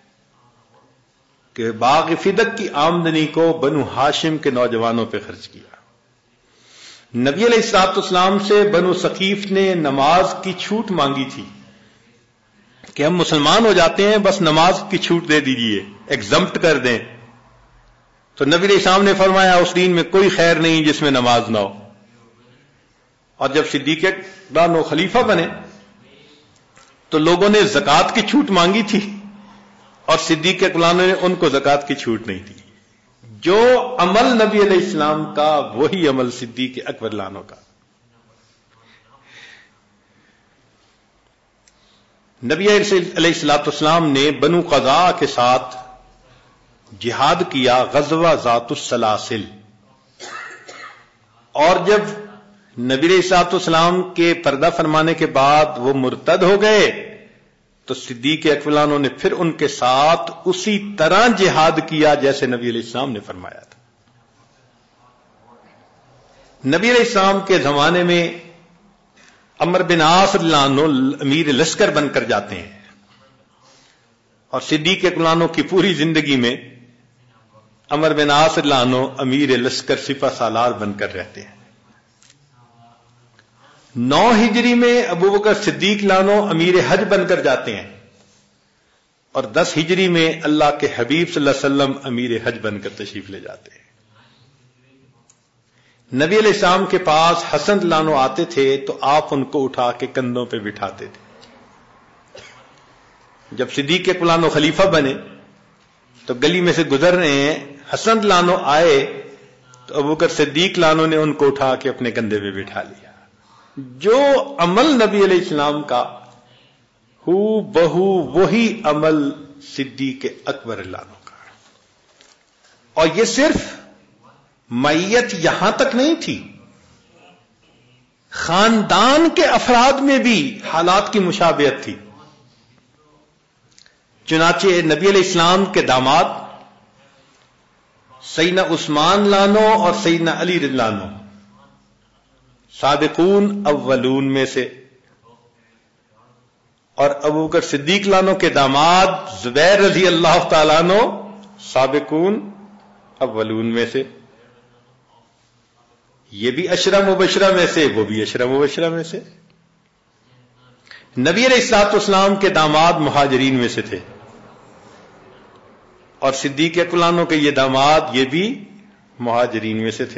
کہ باغ فدق کی آمدنی کو بنو ہاشم کے نوجوانوں پہ خرچ کیا. نبی علیہ الصلوۃ والسلام سے بنو ثقیف نے نماز کی چھوٹ مانگی تھی کہ ہم مسلمان ہو جاتے ہیں، بس نماز کی چھوٹ دے دیجئے، ایگزمپٹ کر دیں. تو نبی علیہ السلام نے فرمایا اس دین میں کوئی خیر نہیں جس میں نماز نہ ہو. اور جب صدیق اکبر خلیفہ بنے تو لوگوں نے زکوٰۃ کی چھوٹ مانگی تھی اور صدیق اکبر نے ان کو زکوٰۃ کی چھوٹ نہیں دی. جو عمل نبی علیہ السلام کا وہی عمل صدیق اکبر لانو کا. نبی علیہ الصلوۃ والسلام نے بنو قضاء کے ساتھ جہاد کیا، غزوہ ذات السلاسل. اور جب نبی علیہ الصلوۃ والسلام کے پردہ فرمانے کے بعد وہ مرتد ہو گئے تو صدیق اکبر نے پھر ان کے ساتھ اسی طرح جہاد کیا جیسے نبی علیہ السلام نے فرمایا تھا. نبی علیہ السلام کے زمانے میں عمر بن عاص رضی اللہ عنہ امیر لشکر بن کر جاتے ہیں اور صدیق اکبر کی پوری زندگی میں عمر بن عاص رضی اللہ عنہ امیر لشکر سپہ سالار بن کر رہتے ہیں. نو ہجری میں ابو بکر صدیق لانو امیر حج بن کر جاتے ہیں اور دس ہجری میں اللہ کے حبیب صلی اللہ علیہ وسلم امیر حج بن کر تشریف لے جاتے ہیں. نبی علیہ السلام کے پاس حسن لانو آتے تھے تو آپ ان کو اٹھا کے کندھوں پہ بٹھاتے تھے. جب صدیق اکبر خلیفہ بنے تو گلی میں سے گزر رہے ہیں، حسن لانو آئے تو ابوبکر صدیق لانو نے ان کو اٹھا کے اپنے کندھے پہ بٹھا لیا. جو عمل نبی علیہ السلام کا ہو بہو وہی عمل صدیق اکبر لانو کا. اور یہ صرف معیت یہاں تک نہیں تھی، خاندان کے افراد میں بھی حالات کی مشابہت تھی. چنانچہ نبی علیہ السلام کے داماد سیدنا عثمان لانو اور سیدنا علی رضی اللہ عنہ سابقون اولون میں سے، اور ابوبکر صدیق لانو کے داماد زبیر رضی اللہ تعالیٰ عنہ سابقون اولون میں سے. یہ بھی عشرہ مبشرہ میں سے، وہ بھی عشرہ مبشرہ میں سے. نبی علیہ الصلوۃ والسلام کے داماد مہاجرین میں سے تھے اور صدیق اکبر کے یہ داماد یہ بھی مہاجرین میں سے تھے.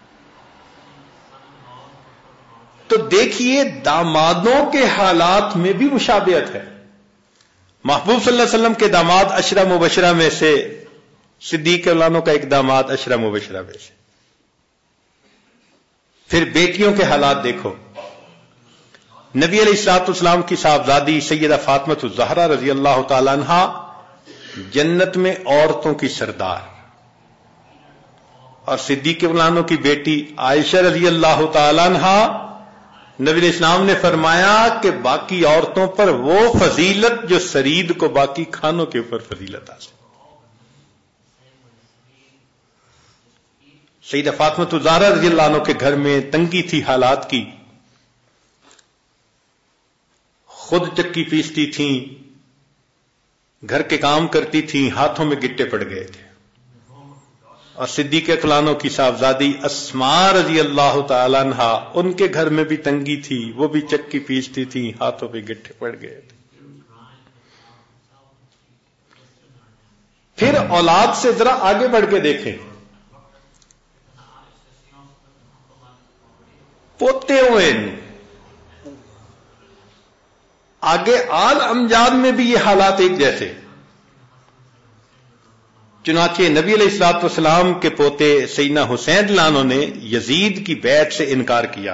تو دیکھیے دامادوں کے حالات میں بھی مشابہت ہے. محبوب صلی اللہ علیہ وسلم کے داماد عشرہ مبشرہ میں سے، صدیق اکبر کا ایک داماد عشرہ مبشرہ میں سے. پھر بیٹیوں کے حالات دیکھو. نبی علیہ الصلوۃ والسلام کی صاحبزادی سیدہ فاطمہ الزہرا رضی اللہ تعالی عنہا جنت میں عورتوں کی سردار، اور صدیق اکبر کی بیٹی عائشہ رضی اللہ تعالی عنہا نبی علیہ السلام نے فرمایا کہ باقی عورتوں پر وہ فضیلت جو سرید کو باقی کھانوں کے اوپر فضیلت حاصل. سیدہ فاطمہ الزہرا رضی اللہ عنہ کے گھر میں تنگی تھی حالات کی. خود چکی پیستی تھیں، گھر کے کام کرتی تھیں، ہاتھوں میں گٹے پڑ گئے تھے. اور صدیق اکبر کی صاحبزادی اسماء رضی اللہ تعالی عنہا ان کے گھر میں بھی تنگی تھی، وہ بھی چکی پیستی تھی، ہاتھوں پہ گٹے پڑ گئے تھے. پھر اولاد سے ذرا آگے بڑھ کے دیکھیں، پوتے ہوئے آگے آل امجاد میں بھی یہ حالات ایک جیسے. چنانچہ نبی علیہ الصلوۃ والسلام کے پوتے سیدنا حسین لانو نے یزید کی بیعت سے انکار کیا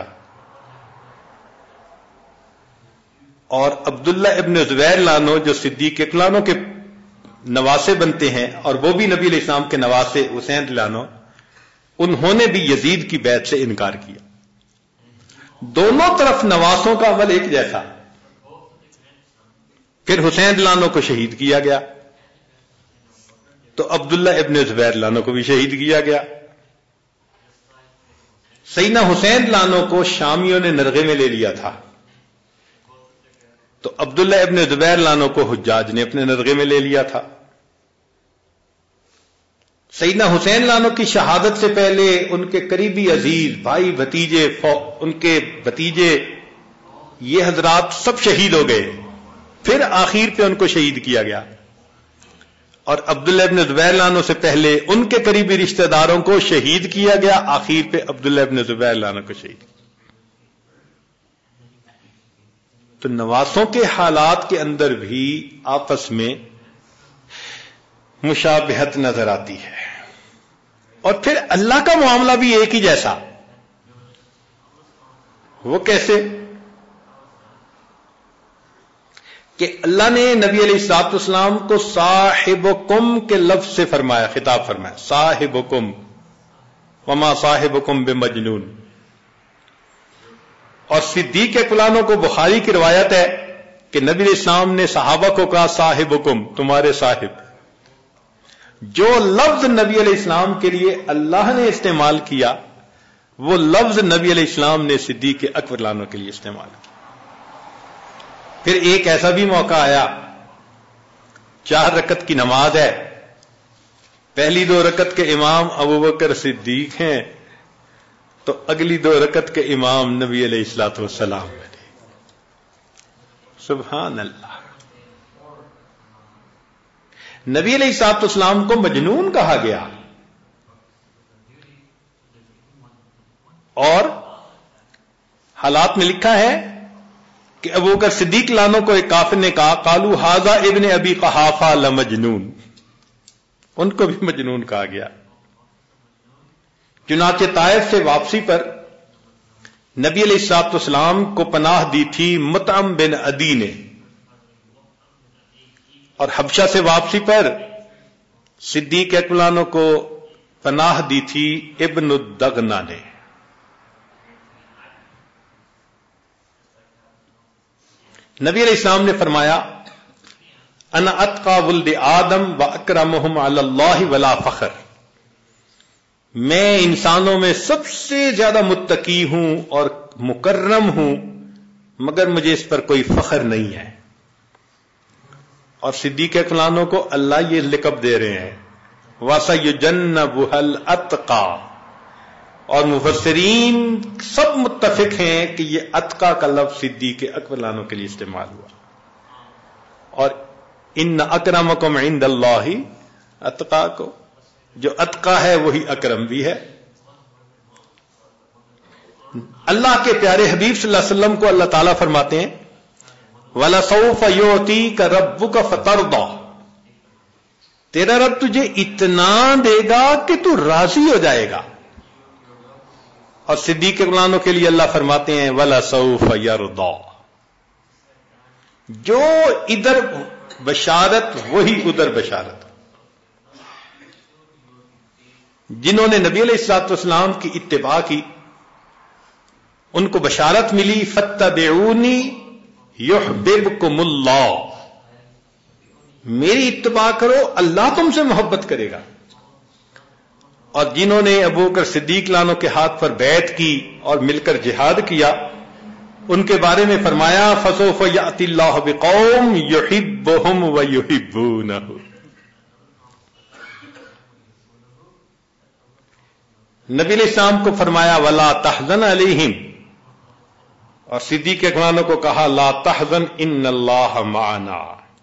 اور عبداللہ ابن زبیر لانو جو صدیق اکبر کے نواسے بنتے ہیں اور وہ بھی نبی علیہ السلام کے نواسے حسین لانو، انہوں نے بھی یزید کی بیعت سے انکار کیا. دونوں طرف نواسوں کا عمل ایک جیسا. پھر حسین لانو کو شہید کیا گیا تو عبداللہ ابن زبیر لانو کو بھی شہید کیا گیا. سیدنا حسین لانو کو شامیوں نے نرغے میں لے لیا تھا تو عبداللہ ابن زبیر لانو کو حجاج نے اپنے نرغے میں لے لیا تھا. سیدنا حسین لانو کی شہادت سے پہلے ان کے قریبی عزیز بھائی بھتیجے ان کے بھتیجے یہ حضرات سب شہید ہو گئے. پھر آخر پہ ان کو شہید کیا گیا اور عبداللہ ابن زبیر لانو سے پہلے ان کے قریبی رشتہ داروں کو شہید کیا گیا. آخر پہ عبداللہ ابن زبیر لانو کو شہید. تو نواسوں کے حالات کے اندر بھی آپس میں مشابہت نظر آتی ہے. اور پھر اللہ کا معاملہ بھی ایک ہی جیسا. وہ کیسے کہ اللہ نے نبی علیہ الصلوۃ والسلام کو صاحبکم کے لفظ سے فرمایا، خطاب فرمایا صاحبکم وما صاحبکم بمجنون. اور صدیق اکبر کو بخاری کی روایت ہے کہ نبی علیہ السلام نے صحابہ کو کہا صاحبکم، تمہارے صاحب. جو لفظ نبی علیہ السلام کے لیے اللہ نے استعمال کیا وہ لفظ نبی علیہ السلام نے صدیق اکبر لانو کے لیے استعمال کیا. پھر ایک ایسا بھی موقع آیا، چار رکعت کی نماز ہے، پہلی دو رکعت کے امام ابو بکر صدیق ہیں تو اگلی دو رکعت کے امام نبی علیہ الصلوۃ والسلام ہیں. سبحان اللہ. نبی علیہ الصلوۃ والسلام کو مجنون کہا گیا اور حالات میں لکھا ہے کہ ابو بکر صدیق لانو کو ایک کافر نے کہا قالوا ھذا ابن ابی قحافہ لمجنون، ان کو بھی مجنون کہا گیا. چنانچہ طائف سے واپسی پر نبی علیہ الصلوۃ والسلام کو پناہ دی تھی مطعم بن عدی نے، اور حبشہ سے واپسی پر صدیق اکبر کو پناہ دی تھی ابن الدغنہ نے. نبی علیہ السلام نے فرمایا انا اتقى ولد آدم واکرمهم علی اللہ ولا فخر، میں انسانوں میں سب سے زیادہ متقی ہوں اور مکرم ہوں مگر مجھے اس پر کوئی فخر نہیں ہے. اور صدیق اکبر کو اللہ یہ لقب دے رہے ہیں وَسَيُجَنَّبُهَا الْأَتْقَى، اور مفسرین سب متفق ہیں کہ یہ اتقا کا لفظ صدیق اکبر لانو کے لیے استعمال ہوا. اور ان اکرمکم عند اللہ اتقاکم، جو اتقا ہے وہی اکرم بھی ہے. اللہ کے پیارے حبیب صلی اللہ علیہ وسلم کو اللہ تعالیٰ فرماتے ہیں وَلَسَوْفَ يُعْطِيكَ رَبُّكَ فَتَرْضَىٰ، تیرا رب تجھے اتنا دے گا کہ تو راضی ہو جائے گا. اور صدیق اکبر کے لیے اللہ فرماتے ہیں وَلَسَوْفَ يَرْضَىٰ، جو ادھر بشارت وہی ادھر بشارت. جنہوں نے نبی علیہ الصلوۃ والسلام کی اتباع کی ان کو بشارت ملی فَاتَّبِعُونِي يُحْبِبْكُمُ اللَّهُ، میری اتباع کرو اللہ تم سے محبت کرے گا. اور جنہوں نے ابو بکر صدیق لانو کے ہاتھ پر بیعت کی اور مل کر جہاد کیا ان کے بارے میں فرمایا فسوف یأتی اللہ بقوم یحبہم ویحبونہ. نبی علیہ السلام کو فرمایا ولا تحزن علیہم، اور صدیق اکبر کو کہا لا تحزن ان اللہ معنا.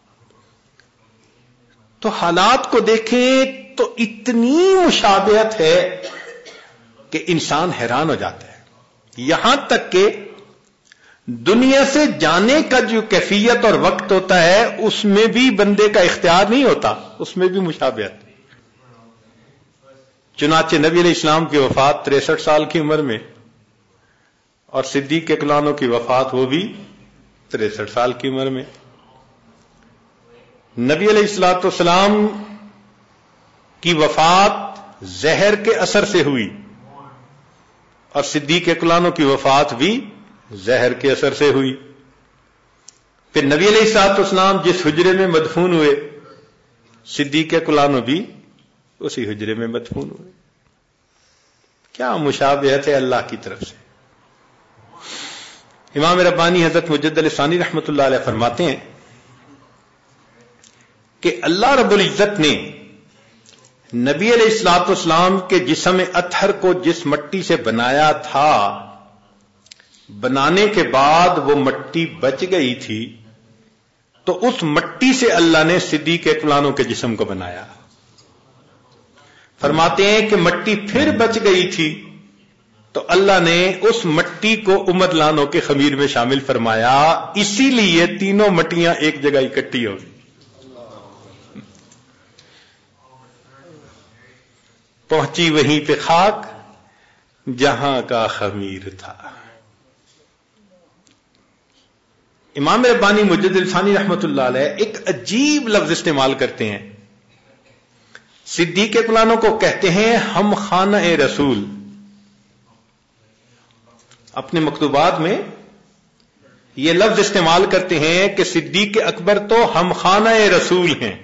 تو حالات کو دیکھیں تو اتنی مشابہت ہے کہ انسان حیران ہو جاتا ہے. یہاں تک کہ دنیا سے جانے کا جو کیفیت اور وقت ہوتا ہے اس میں بھی بندے کا اختیار نہیں ہوتا، اس میں بھی مشابہت. چنانچہ نبی علیہ السلام کی وفات تریسٹھ سال کی عمر میں اور صدیق اکبر عنہ کی وفات وہ بھی تریسٹھ سال کی عمر میں. نبی علیہ الصلوۃ والسلام کی وفات زہر کے اثر سے ہوئی اور صدیق اکبر عنہ کی وفات بھی زہر کے اثر سے ہوئی. پھر نبی علیہ الصلوۃ والسلام جس حجرے میں مدفون ہوئے صدیق اکبر عنہ بھی اسی حجرے میں مدفون ہوئے. کیا مشابہت ہے اللہ کی طرف سے. امام ربانی حضرت مجدد الثانی رحمۃ اللہ علیہ فرماتے ہیں کہ اللہ رب العزت نے نبی علیہ الصلوۃ والسلام کے جسم اطہر کو جس مٹی سے بنایا تھا، بنانے کے بعد وہ مٹی بچ گئی تھی، تو اس مٹی سے اللہ نے صدیق اکبر عنہ کے جسم کو بنایا. فرماتے ہیں کہ مٹی پھر بچ گئی تھی تو اللہ نے اس مٹی کو امت لانوں کے خمیر میں شامل فرمایا، اسی لیے تینوں مٹیاں ایک جگہ اکٹھی ہو گئی. پہنچی وہیں پہ خاک جہاں کا خمیر تھا. امام ربانی مجدد الثانی رحمۃ اللہ علیہ ایک عجیب لفظ استعمال کرتے ہیں. صدیق اکبر عنہ کو کہتے ہیں ہم خانہ رسول. اپنے مکتوبات میں یہ لفظ استعمال کرتے ہیں کہ صدیق اکبر تو ہم خانہ رسول ہیں.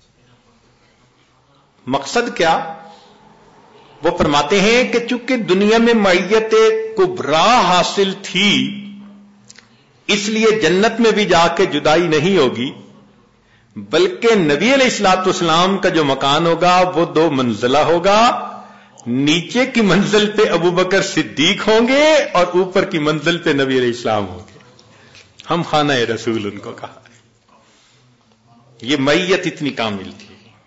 مقصد کیا؟ وہ فرماتے ہیں کہ چونکہ دنیا میں معیت کبریٰ حاصل تھی، اس لیے جنت میں بھی جا کے جدائی نہیں ہوگی، بلکہ نبی علیہ الصلوۃ والسلام کا جو مکان ہوگا وہ دو منزلہ ہوگا. نیچے کی منزل پہ ابو بکر صدیق ہوں گے اور اوپر کی منزل پہ نبی علیہ السلام ہوں گے. ہم خانہ رسول ان کو کہا. یہ معیت اتنی کامل تھی.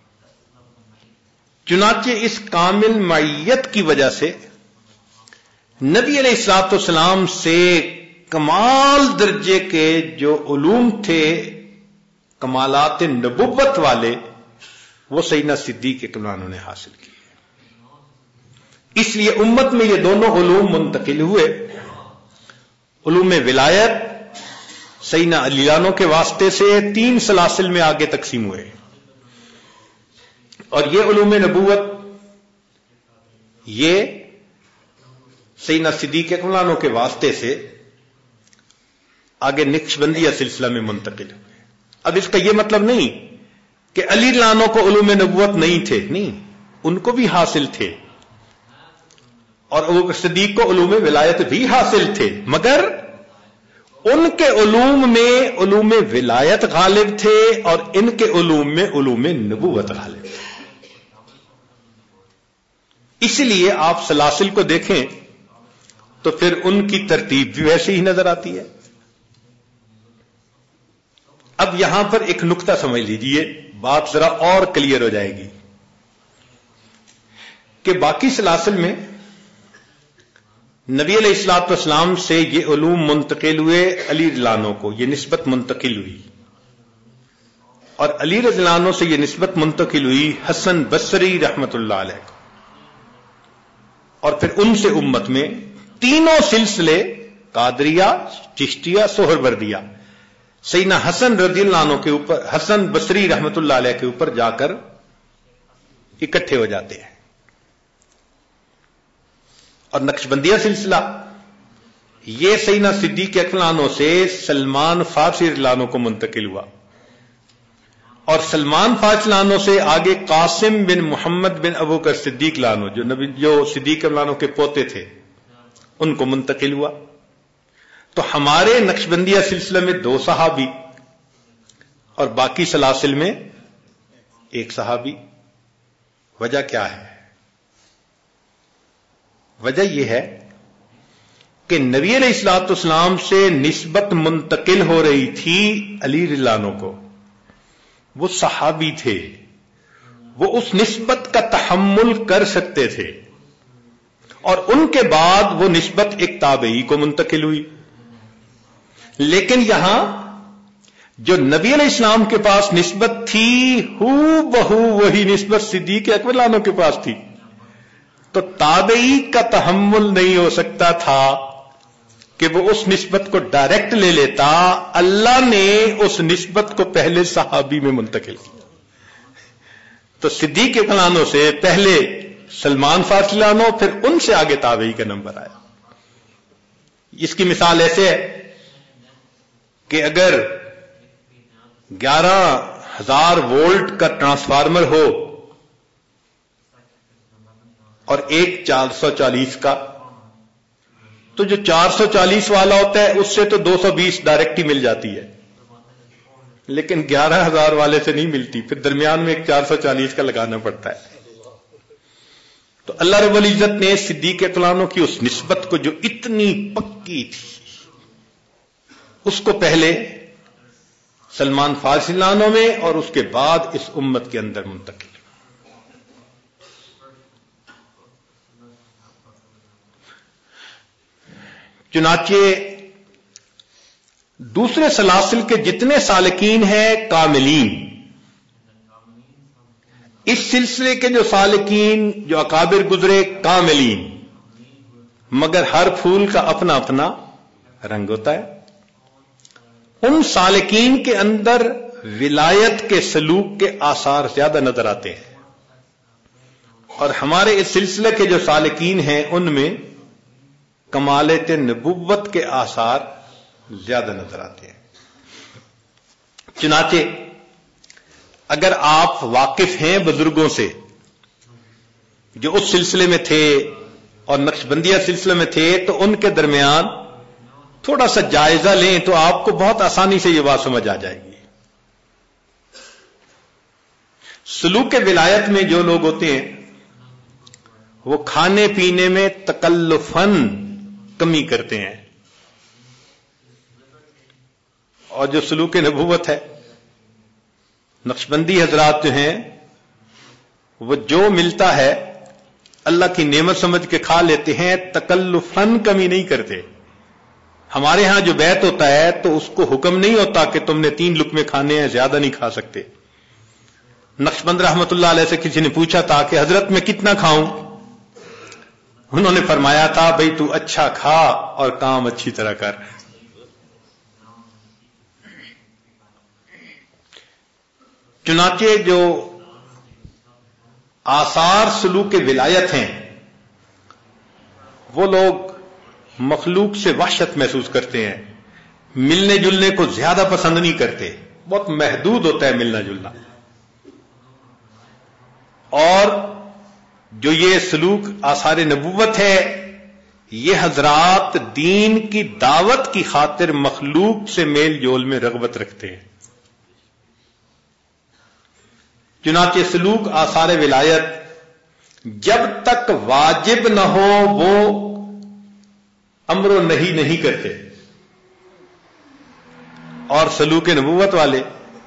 چنانچہ اس کامل معیت کی وجہ سے نبی علیہ الصلوۃ والسلام سے کمال درجے کے جو علوم تھے، کمالات نبوت والے، وہ سیدنا صدیق اکبر عنہ نے حاصل کیے. اس لیے امت میں یہ دونوں علوم منتقل ہوئے. علوم ولایت سیدنا علی عنہ کے واسطے سے تین سلاسل میں آگے تقسیم ہوئے، اور یہ علوم نبوت یہ سیدنا صدیق اکبر عنہ کے واسطے سے آگے نقشبندیہ سلسلہ میں منتقل ہوئے. اب اس کا یہ مطلب نہیں کہ علی عنہ کو علوم نبوت نہیں تھے، نہیں، ان کو بھی حاصل تھے، اور ابو بکر صدیق کو علوم ولایت بھی حاصل تھے، مگر ان کے علوم میں علوم ولایت غالب تھے اور ان کے علوم میں علوم نبوت غالب تھے. اسی لیے آپ سلاسل کو دیکھیں تو پھر ان کی ترتیب بھی ویسی ہی نظر آتی ہے. اب یہاں پر ایک نقطہ سمجھ لیجئے، بات ذرا اور کلیئر ہو جائے گی کہ باقی سلاسل میں نبی علیہ الصلوۃ والسلام سے یہ علوم منتقل ہوئے علی رضی اللہ عنہ کو، یہ نسبت منتقل ہوئی، اور علی رضی اللہ عنہ سے یہ نسبت منتقل ہوئی حسن بصری رحمت اللہ علیہ کو، اور پھر ان سے امت میں تینوں سلسلے قادریہ، چشتیہ، سہروردیہ سیدنا حسن رضی اللہ عنہ کے اوپر، حسن بصری رحمت اللہ علیہ کے اوپر جا کر اکٹھے ہو جاتے ہیں. اور نقشبندیہ سلسلہ یہ سیدنا صدیق اکبر عنہ سے سلمان فارسی رضی اللہ عنہ کو منتقل ہوا، اور سلمان فارسی رضی اللہ عنہ سے آگے قاسم بن محمد بن ابو بکر صدیق رضی اللہ عنہ جو نبی جو صدیق اکبر عنہ کے پوتے تھے ان کو منتقل ہوا. تو ہمارے نقشبندیہ سلسلے میں دو صحابی اور باقی سلاسل میں ایک صحابی. وجہ کیا ہے؟ وجہ یہ ہے کہ نبی علیہ الصلوۃ والسلام سے نسبت منتقل ہو رہی تھی علی رضی اللہ عنہ کو، وہ صحابی تھے، وہ اس نسبت کا تحمل کر سکتے تھے، اور ان کے بعد وہ نسبت ایک تابعی کو منتقل ہوئی. لیکن یہاں جو نبی علیہ السلام کے پاس نسبت تھی ہو بہو وہی نسبت صدیق اکبر عنہ کے پاس تھی. تو تابعی کا تحمل نہیں ہو سکتا تھا کہ وہ اس نسبت کو ڈائریکٹ لے لیتا. اللہ نے اس نسبت کو پہلے صحابی میں منتقل کیا. تو صدیق اکرام سے پہلے سلمان فارسی عنہ، پھر ان سے آگے تابعی کا نمبر آیا. اس کی مثال ایسے ہے کہ اگر گیارہ ہزار وولٹ کا ٹرانسفارمر ہو اور ایک چار سو چالیس کا، تو جو چار سو چالیس والا ہوتا ہے اس سے تو دو سو بیس ڈائریکٹ ہی مل جاتی ہے، لیکن گیارہ ہزار والے سے نہیں ملتی، پھر درمیان میں ایک چار سو چالیس کا لگانا پڑتا ہے. تو اللہ رب العزت نے صدیق اکرام کی اس نسبت کو جو اتنی پکی تھی اس کو پہلے سلمان فارسی عنہ میں اور اس کے بعد اس امت کے اندر منتقل. چنانچہ دوسرے سلاسل کے جتنے سالکین ہیں کاملین، اس سلسلے کے جو سالکین جو اکابر گزرے کاملین، مگر ہر پھول کا اپنا اپنا رنگ ہوتا ہے. ان سالکین کے اندر ولایت کے سلوک کے آثار زیادہ نظر آتے ہیں، اور ہمارے اس سلسلے کے جو سالکین ہیں ان میں کمالت نبوت کے آثار زیادہ نظر آتے ہیں. چنانچہ اگر آپ واقف ہیں بزرگوں سے جو اس سلسلے میں تھے اور نقشبندیہ سلسلے میں تھے، تو ان کے درمیان تھوڑا سا جائزہ لیں تو آپ کو بہت آسانی سے یہ بات سمجھ آ جائے گی. سلوک ولایت میں جو لوگ ہوتے ہیں وہ کھانے پینے میں تکلفاً کمی کرتے ہیں، اور جو سلوک نبوت ہے، نقشبندی حضرات جو ہیں وہ جو ملتا ہے اللہ کی نعمت سمجھ کے کھا لیتے ہیں، تکلفاً کمی نہیں کرتے. ہمارے ہاں جو بیت ہوتا ہے تو اس کو حکم نہیں ہوتا کہ تم نے تین لقمے کھانے ہیں، زیادہ نہیں کھا سکتے. نقشبند رحمت اللہ علیہ سے کسی نے پوچھا تھا کہ حضرت میں کتنا کھاؤں؟ انہوں نے فرمایا تھا بھئی تو اچھا کھا اور کام اچھی طرح کر. چنانچہ جو آثار سلوک ولایت ہیں وہ لوگ مخلوق سے وحشت محسوس کرتے ہیں، ملنے جلنے کو زیادہ پسند نہیں کرتے، بہت محدود ہوتا ہے ملنا جلنا. اور جو یہ سلوک آثار نبوت ہے، یہ حضرات دین کی دعوت کی خاطر مخلوق سے میل جول میں رغبت رکھتے ہیں. چنانچہ سلوک آثار ولایت جب تک واجب نہ ہو وہ امر و نہی نہیں کرتے، اور سلوک نبوت والے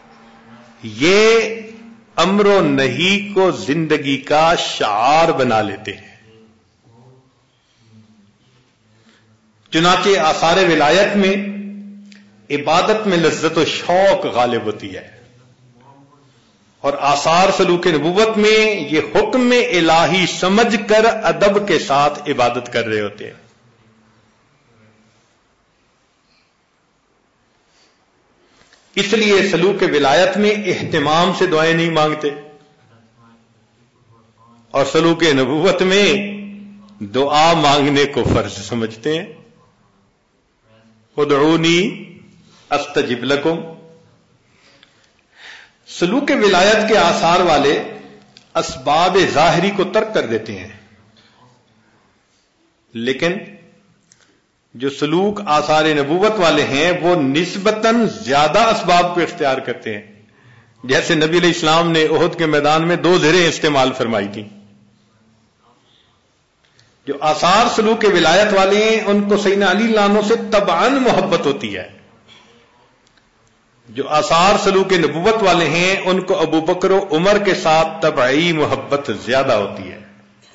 یہ امر و نہی کو زندگی کا شعار بنا لیتے ہیں. چنانچہ آثار ولایت میں عبادت میں لذت و شوق غالب ہوتی ہے، اور آثار سلوک نبوت میں یہ حکم الہی سمجھ کر ادب کے ساتھ عبادت کر رہے ہوتے ہیں. اس لیے سلوک ولایت میں اہتمام سے دعائیں نہیں مانگتے، اور سلوک نبوت میں دعا مانگنے کو فرض سمجھتے ہیں. ادعونی استجب لکم. سلوک ولایت کے آثار والے اسباب ظاہری کو ترک کر دیتے ہیں، لیکن جو سلوک آثار نبوت والے ہیں وہ نسبتاً زیادہ اسباب کو اختیار کرتے ہیں. جیسے نبی علیہ السلام نے احد کے میدان میں دو زریں استعمال فرمائی تھیں. جو آثار سلوک ولایت والے ہیں ان کو سیدنا علی اللہ عنہ سے طبعاً محبت ہوتی ہے. جو آثار سلوک نبوت والے ہیں ان کو ابو بکر و عمر کے ساتھ طبعی محبت زیادہ ہوتی ہے.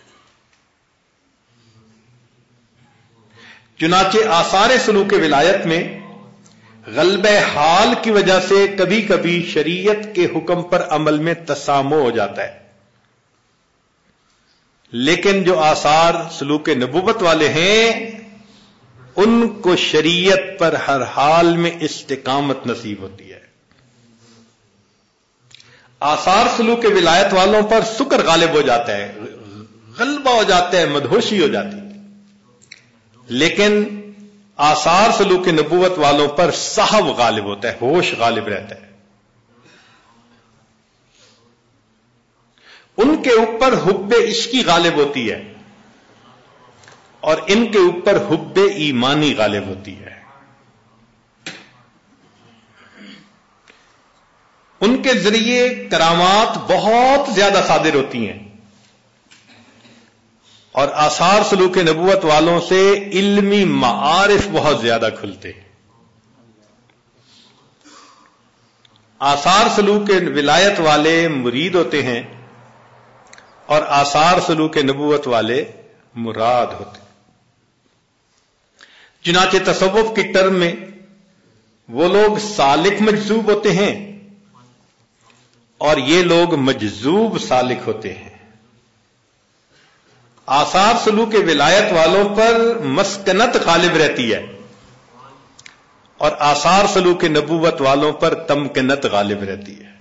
چنانچہ آثار سلوک ولایت میں غلبہ حال کی وجہ سے کبھی کبھی شریعت کے حکم پر عمل میں تسامح ہو جاتا ہے، لیکن جو آثار سلوک نبوت والے ہیں ان کو شریعت پر ہر حال میں استقامت نصیب ہوتی ہے. آثار سلوک ولایت والوں پر سکر غالب ہو جاتا ہے، غلبہ ہو جاتا ہے، مدہوشی ہو جاتی ہے. لیکن آثار سلوک نبوت والوں پر صحو غالب ہوتا ہے، ہوش غالب رہتا ہے. ان کے اوپر حب عشقی غالب ہوتی ہے اور ان کے اوپر حب ایمانی غالب ہوتی ہے. ان کے ذریعے کرامات بہت زیادہ صادر ہوتی ہیں اور آثار سلوک نبوت والوں سے علمی معارف بہت زیادہ کھلتے ہیں. آثار سلوک ولایت والے مرید ہوتے ہیں اور آثار سلوک نبوت والے مراد ہوتے ہیں. چنانچہ تصوف کی ٹرم میں وہ لوگ سالک مجذوب ہوتے ہیں اور یہ لوگ مجذوب سالک ہوتے ہیں. آثار سلوک ولایت والوں پر مسکنت غالب رہتی ہے اور آثار سلوک نبوت والوں پر تمکنت غالب رہتی ہے.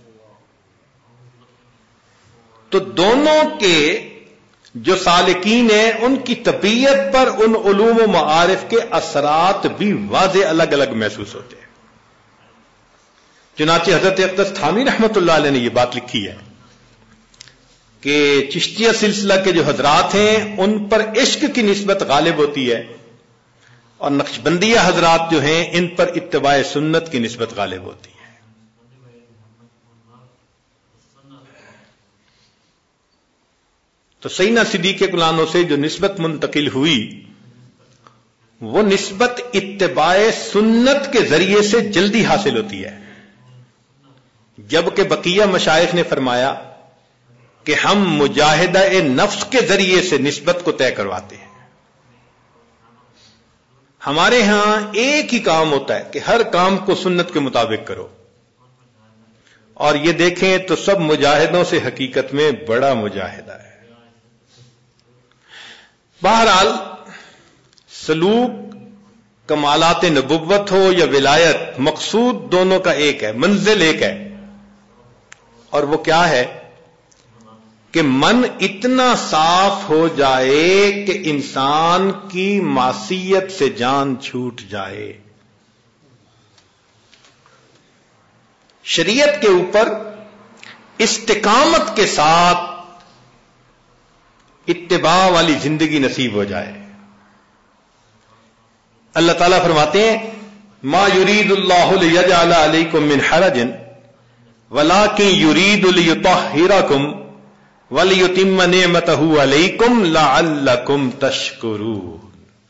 تو دونوں کے جو سالکین ہیں ان کی طبیعت پر ان علوم و معارف کے اثرات بھی واضح الگ الگ محسوس ہوتے ہیں. چنانچہ حضرت اقدس تھانوی رحمۃ اللہ علیہ نے یہ بات لکھی ہے کہ چشتیہ سلسلہ کے جو حضرات ہیں ان پر عشق کی نسبت غالب ہوتی ہے اور نقشبندیہ حضرات جو ہیں ان پر اتباع سنت کی نسبت غالب ہوتی ہے. تو سیدنا صدیق کلانوں سے جو نسبت منتقل ہوئی وہ نسبت اتباع سنت کے ذریعے سے جلدی حاصل ہوتی ہے، جبکہ بقیہ مشائخ نے فرمایا کہ ہم مجاہدہ نفس کے ذریعے سے نسبت کو طے کرواتے ہیں. ہمارے ہاں ایک ہی کام ہوتا ہے کہ ہر کام کو سنت کے مطابق کرو، اور یہ دیکھیں تو سب مجاہدوں سے حقیقت میں بڑا مجاہدہ ہے. بہرحال سلوک کمالات نبوت ہو یا ولایت، مقصود دونوں کا ایک ہے، منزل ایک ہے، اور وہ کیا ہے کہ من اتنا صاف ہو جائے کہ انسان کی معصیت سے جان چھوٹ جائے. شریعت کے اوپر استقامت کے ساتھ اتباع والی زندگی نصیب ہو جائے. اللہ تعالیٰ فرماتے ہیں ما یرید اللہ لیجعل علیکم من حرج ولکن یرید لیطہرکم وَلِيُتِمَّ نِعْمَتَهُ عَلَيْكُمْ لَعَلَّكُمْ تَشْكُرُونَ.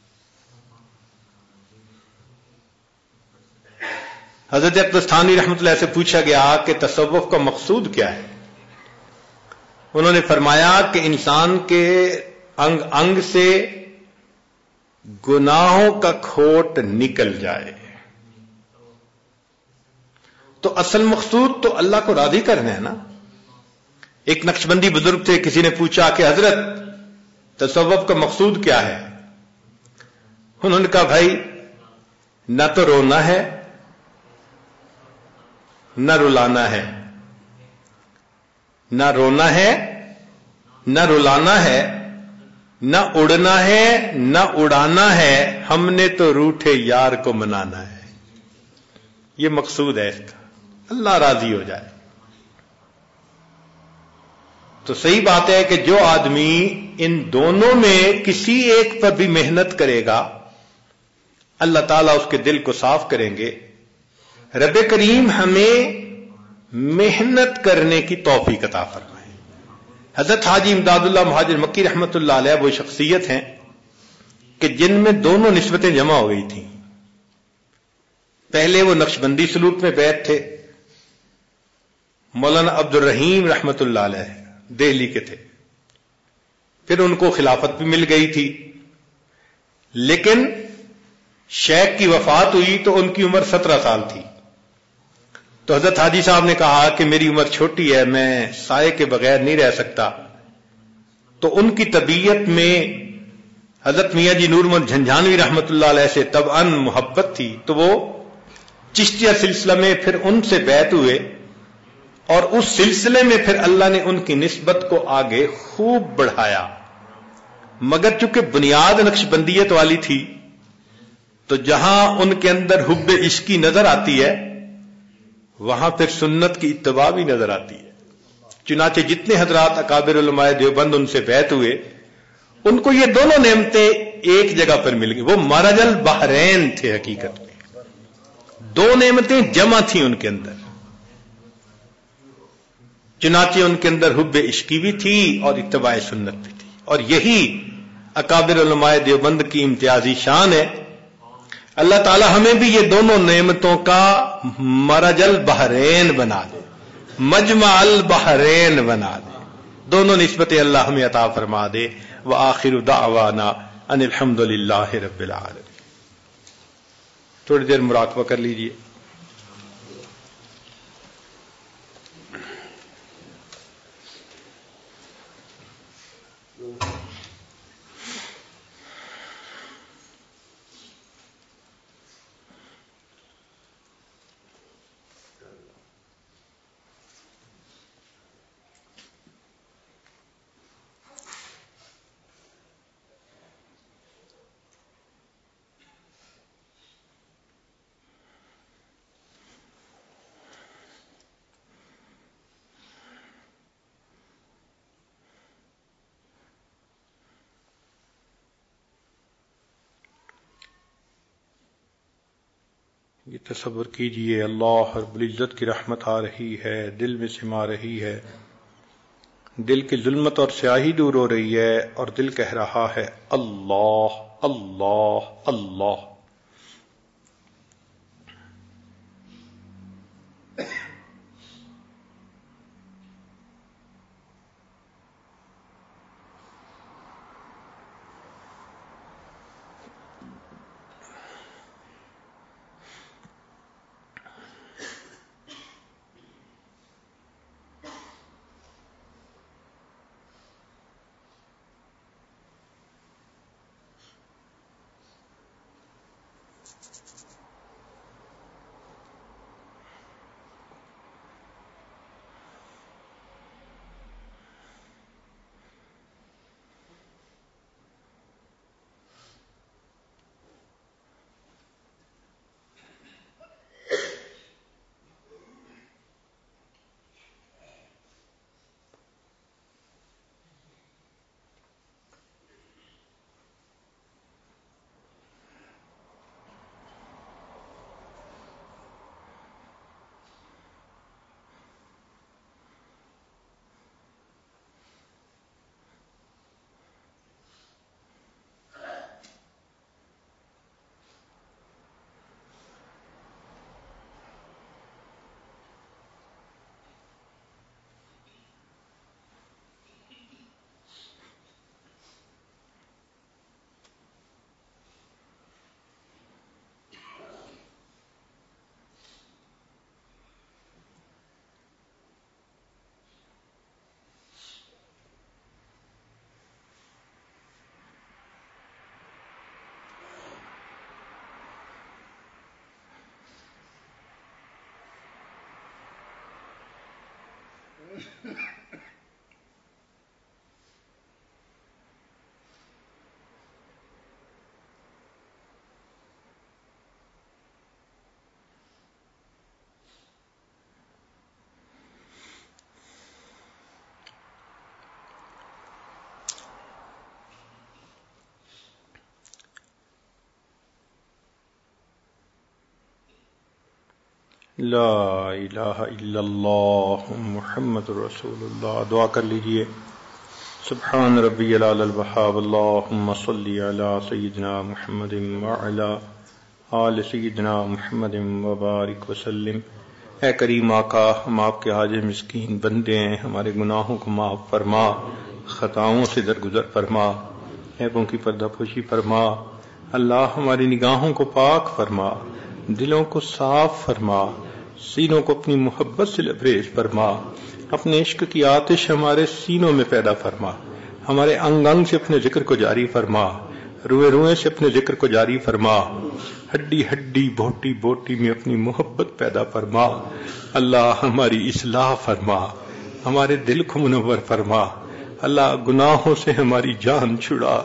حضرت اقدس تھانوی رحمۃ اللہ سے پوچھا گیا کہ تصوف کا مقصود کیا ہے؟ انہوں نے فرمایا کہ انسان کے انگ انگ سے گناہوں کا کھوٹ نکل جائے. تو اصل مقصود تو اللہ کو راضی کرنا ہے نا. ایک نقشبندی بزرگ تھے، کسی نے پوچھا کہ حضرت تصوف کا مقصود کیا ہے؟ انہوں نے کہا بھائی نہ تو رونا ہے نہ رلانا ہے، نہ رونا ہے نہ رلانا ہے، نہ اڑنا ہے نہ اڑانا ہے، ہم نے تو روٹھے یار کو منانا ہے. یہ مقصود ہے اس کا، اللہ راضی ہو جائے. تو صحیح بات ہے کہ جو آدمی ان دونوں میں کسی ایک پر بھی محنت کرے گا اللہ تعالیٰ اس کے دل کو صاف کریں گے. رب کریم ہمیں محنت کرنے کی توفیق عطا فرمائے. حضرت حاجی امداد اللہ مہاجر مکی رحمۃ اللہ علیہ وہ شخصیت ہیں کہ جن میں دونوں نسبتیں جمع ہو گئی تھیں. پہلے وہ نقشبندی سلوک میں بیعت تھے، مولانا عبد الرحیم رحمۃ اللہ علیہ دہلی کے تھے، پھر ان کو خلافت بھی مل گئی تھی، لیکن شیخ کی وفات ہوئی تو ان کی عمر سترہ سال تھی. تو حضرت حاجی صاحب نے کہا کہ میری عمر چھوٹی ہے، میں سائے کے بغیر نہیں رہ سکتا، تو ان کی طبیعت میں حضرت میاں جی نور محمد جھنجھانوی رحمت اللہ علیہ سے طبعاً محبت تھی، تو وہ چشتیہ سلسلہ میں پھر ان سے بیعت ہوئے، اور اس سلسلے میں پھر اللہ نے ان کی نسبت کو آگے خوب بڑھایا، مگر چونکہ بنیاد نقش بندیت والی تھی تو جہاں ان کے اندر حب عشقی نظر آتی ہے وہاں پھر سنت کی اتباع بھی نظر آتی ہے۔ چنانچہ جتنے حضرات اکابر علماء دیوبند ان سے بیعت ہوئے ان کو یہ دونوں نعمتیں ایک جگہ پر مل گئی، وہ مرج البحرین تھے، حقیقت میں دو نعمتیں جمع تھیں ان کے اندر، چنانچہ ان کے اندر حب عشقی بھی تھی اور اتباع سنت بھی تھی، اور یہی اکابر علماء دیوبند کی امتیازی شان ہے۔ اللہ تعالی ہمیں بھی یہ دونوں نعمتوں کا مرج البحرین بنا دے، مجمع البحرین بنا دے، دونوں نسبتیں اللہ ہمیں عطا فرما دے۔ وآخر دعوانا ان الحمد للہ رب العالمین۔ تھوڑی دیر مراقبہ کر لیجئے۔ یہ تصور کیجئے اللہ رب العزت کی رحمت آ رہی ہے، دل میں سما رہی ہے، دل کی ظلمت اور سیاہی دور ہو رہی ہے، اور دل کہہ رہا ہے اللہ اللہ اللہ۔ لا الہ الا اللہ محمد رسول اللہ۔ دعا کر لیجئے۔ سبحان ربی العلی الوہاب، اللہم صلی علی سیدنا محمد وعلی آل سیدنا محمد وبارک وسلم۔ اے کریم آقا، ہم آپ کے عاجز مسکین بندے ہیں، ہمارے گناہوں کو معاف فرما، خطاؤں سے درگزر فرما، عیبوں کی پردہ پوشی فرما۔ اللہ ہماری نگاہوں کو پاک فرما، دلوں کو صاف فرما، سینوں کو اپنی محبت سے لبریز فرما، اپنے عشق کی آتش ہمارے سینوں میں پیدا فرما۔ ہمارے انگ انگ سے اپنے ذکر کو جاری فرما، روئے روئے سے اپنے ذکر کو جاری فرما، ہڈی ہڈی بوٹی بوٹی میں اپنی محبت پیدا فرما۔ اللہ ہماری اصلاح فرما، ہمارے دل کو منور فرما۔ اللہ گناہوں سے ہماری جان چھڑا،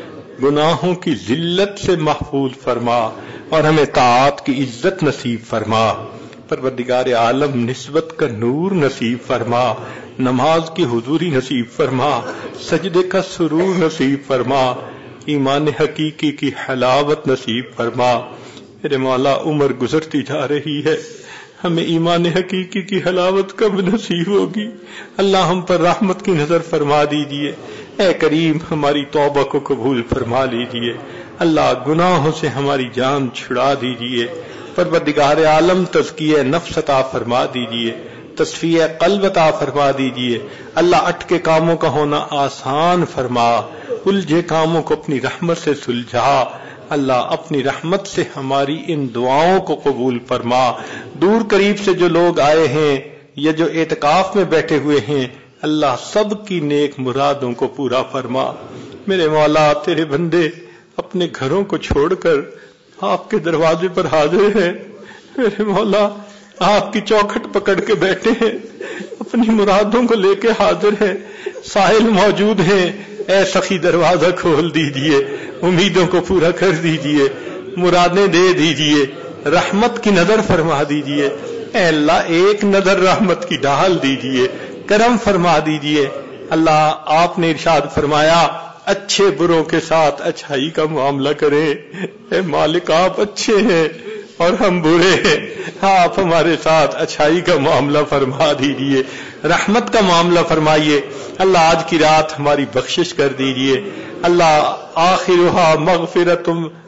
گناہوں کی ذلت سے محفوظ فرما اور ہمیں طاعت کی عزت نصیب فرما۔ پروردگار عالم نسبت کا نور نصیب فرما، نماز کی حضوری نصیب فرما، سجدے کا سرور نصیب فرما، ایمان حقیقی کی حلاوت نصیب فرما۔ میرے مولا عمر گزرتی جا رہی ہے، ہمیں ایمان حقیقی کی حلاوت کب نصیب ہوگی؟ اللہ ہم پر رحمت کی نظر فرما دیجئے، اے کریم ہماری توبہ کو قبول فرما لیجئے۔ اللہ گناہوں سے ہماری جان چھڑا دیجئے۔ پروردگار عالم تزکیہ نفس عطا فرما دیجئے، تصفیہ قلب عطا فرما دیجئے۔ اللہ اٹکے کاموں کا ہونا آسان فرما، الجھے کاموں کو اپنی رحمت سے سلجھا۔ اللہ اپنی رحمت سے ہماری ان دعاؤں کو قبول فرما۔ دور قریب سے جو لوگ آئے ہیں یا جو اعتکاف میں بیٹھے ہوئے ہیں، اللہ سب کی نیک مرادوں کو پورا فرما۔ میرے مولا تیرے بندے اپنے گھروں کو چھوڑ کر آپ کے دروازے پر حاضر ہیں، میرے مولا آپ کی چوکھٹ پکڑ کے بیٹھے ہیں، اپنی مرادوں کو لے کے حاضر ہیں، سائل موجود ہیں، اے سخی دروازہ کھول دیجئے، امیدوں کو پورا کر دیجئے، مرادیں دے دیجئے، رحمت کی نظر فرما دیجئے۔ اے اللہ ایک نظر رحمت کی ڈال دیجئے، کرم فرما دیجئے۔ اللہ آپ نے ارشاد فرمایا اچھے بروں کے ساتھ اچھائی کا معاملہ کریں۔ اے مالک آپ اچھے ہیں اور ہم برے ہیں، آپ ہمارے ساتھ اچھائی کا معاملہ فرما دیجئے، رحمت کا معاملہ فرمائیے۔ اللہ آج کی رات ہماری بخشش کر دیجئے۔ اللہ آخرھا مغفرۃ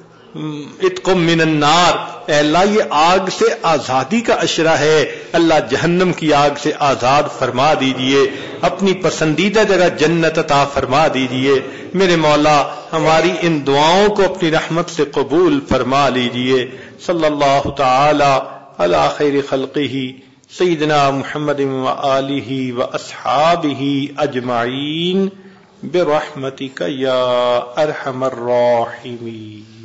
عتق من النار، اے اللہ یہ آگ سے آزادی کا عشرہ ہے، اللہ جہنم کی آگ سے آزاد فرما دیجئے، اپنی پسندیدہ جگہ جنت عطا فرما دیجئے۔ میرے مولا ہماری ان دعاؤں کو اپنی رحمت سے قبول فرما لیجئے۔ صلی اللہ تعالی علی خیر خلقہ سیدنا محمد وآلہ واصحابہ اجمعین برحمتک یا ارحم الراحمین۔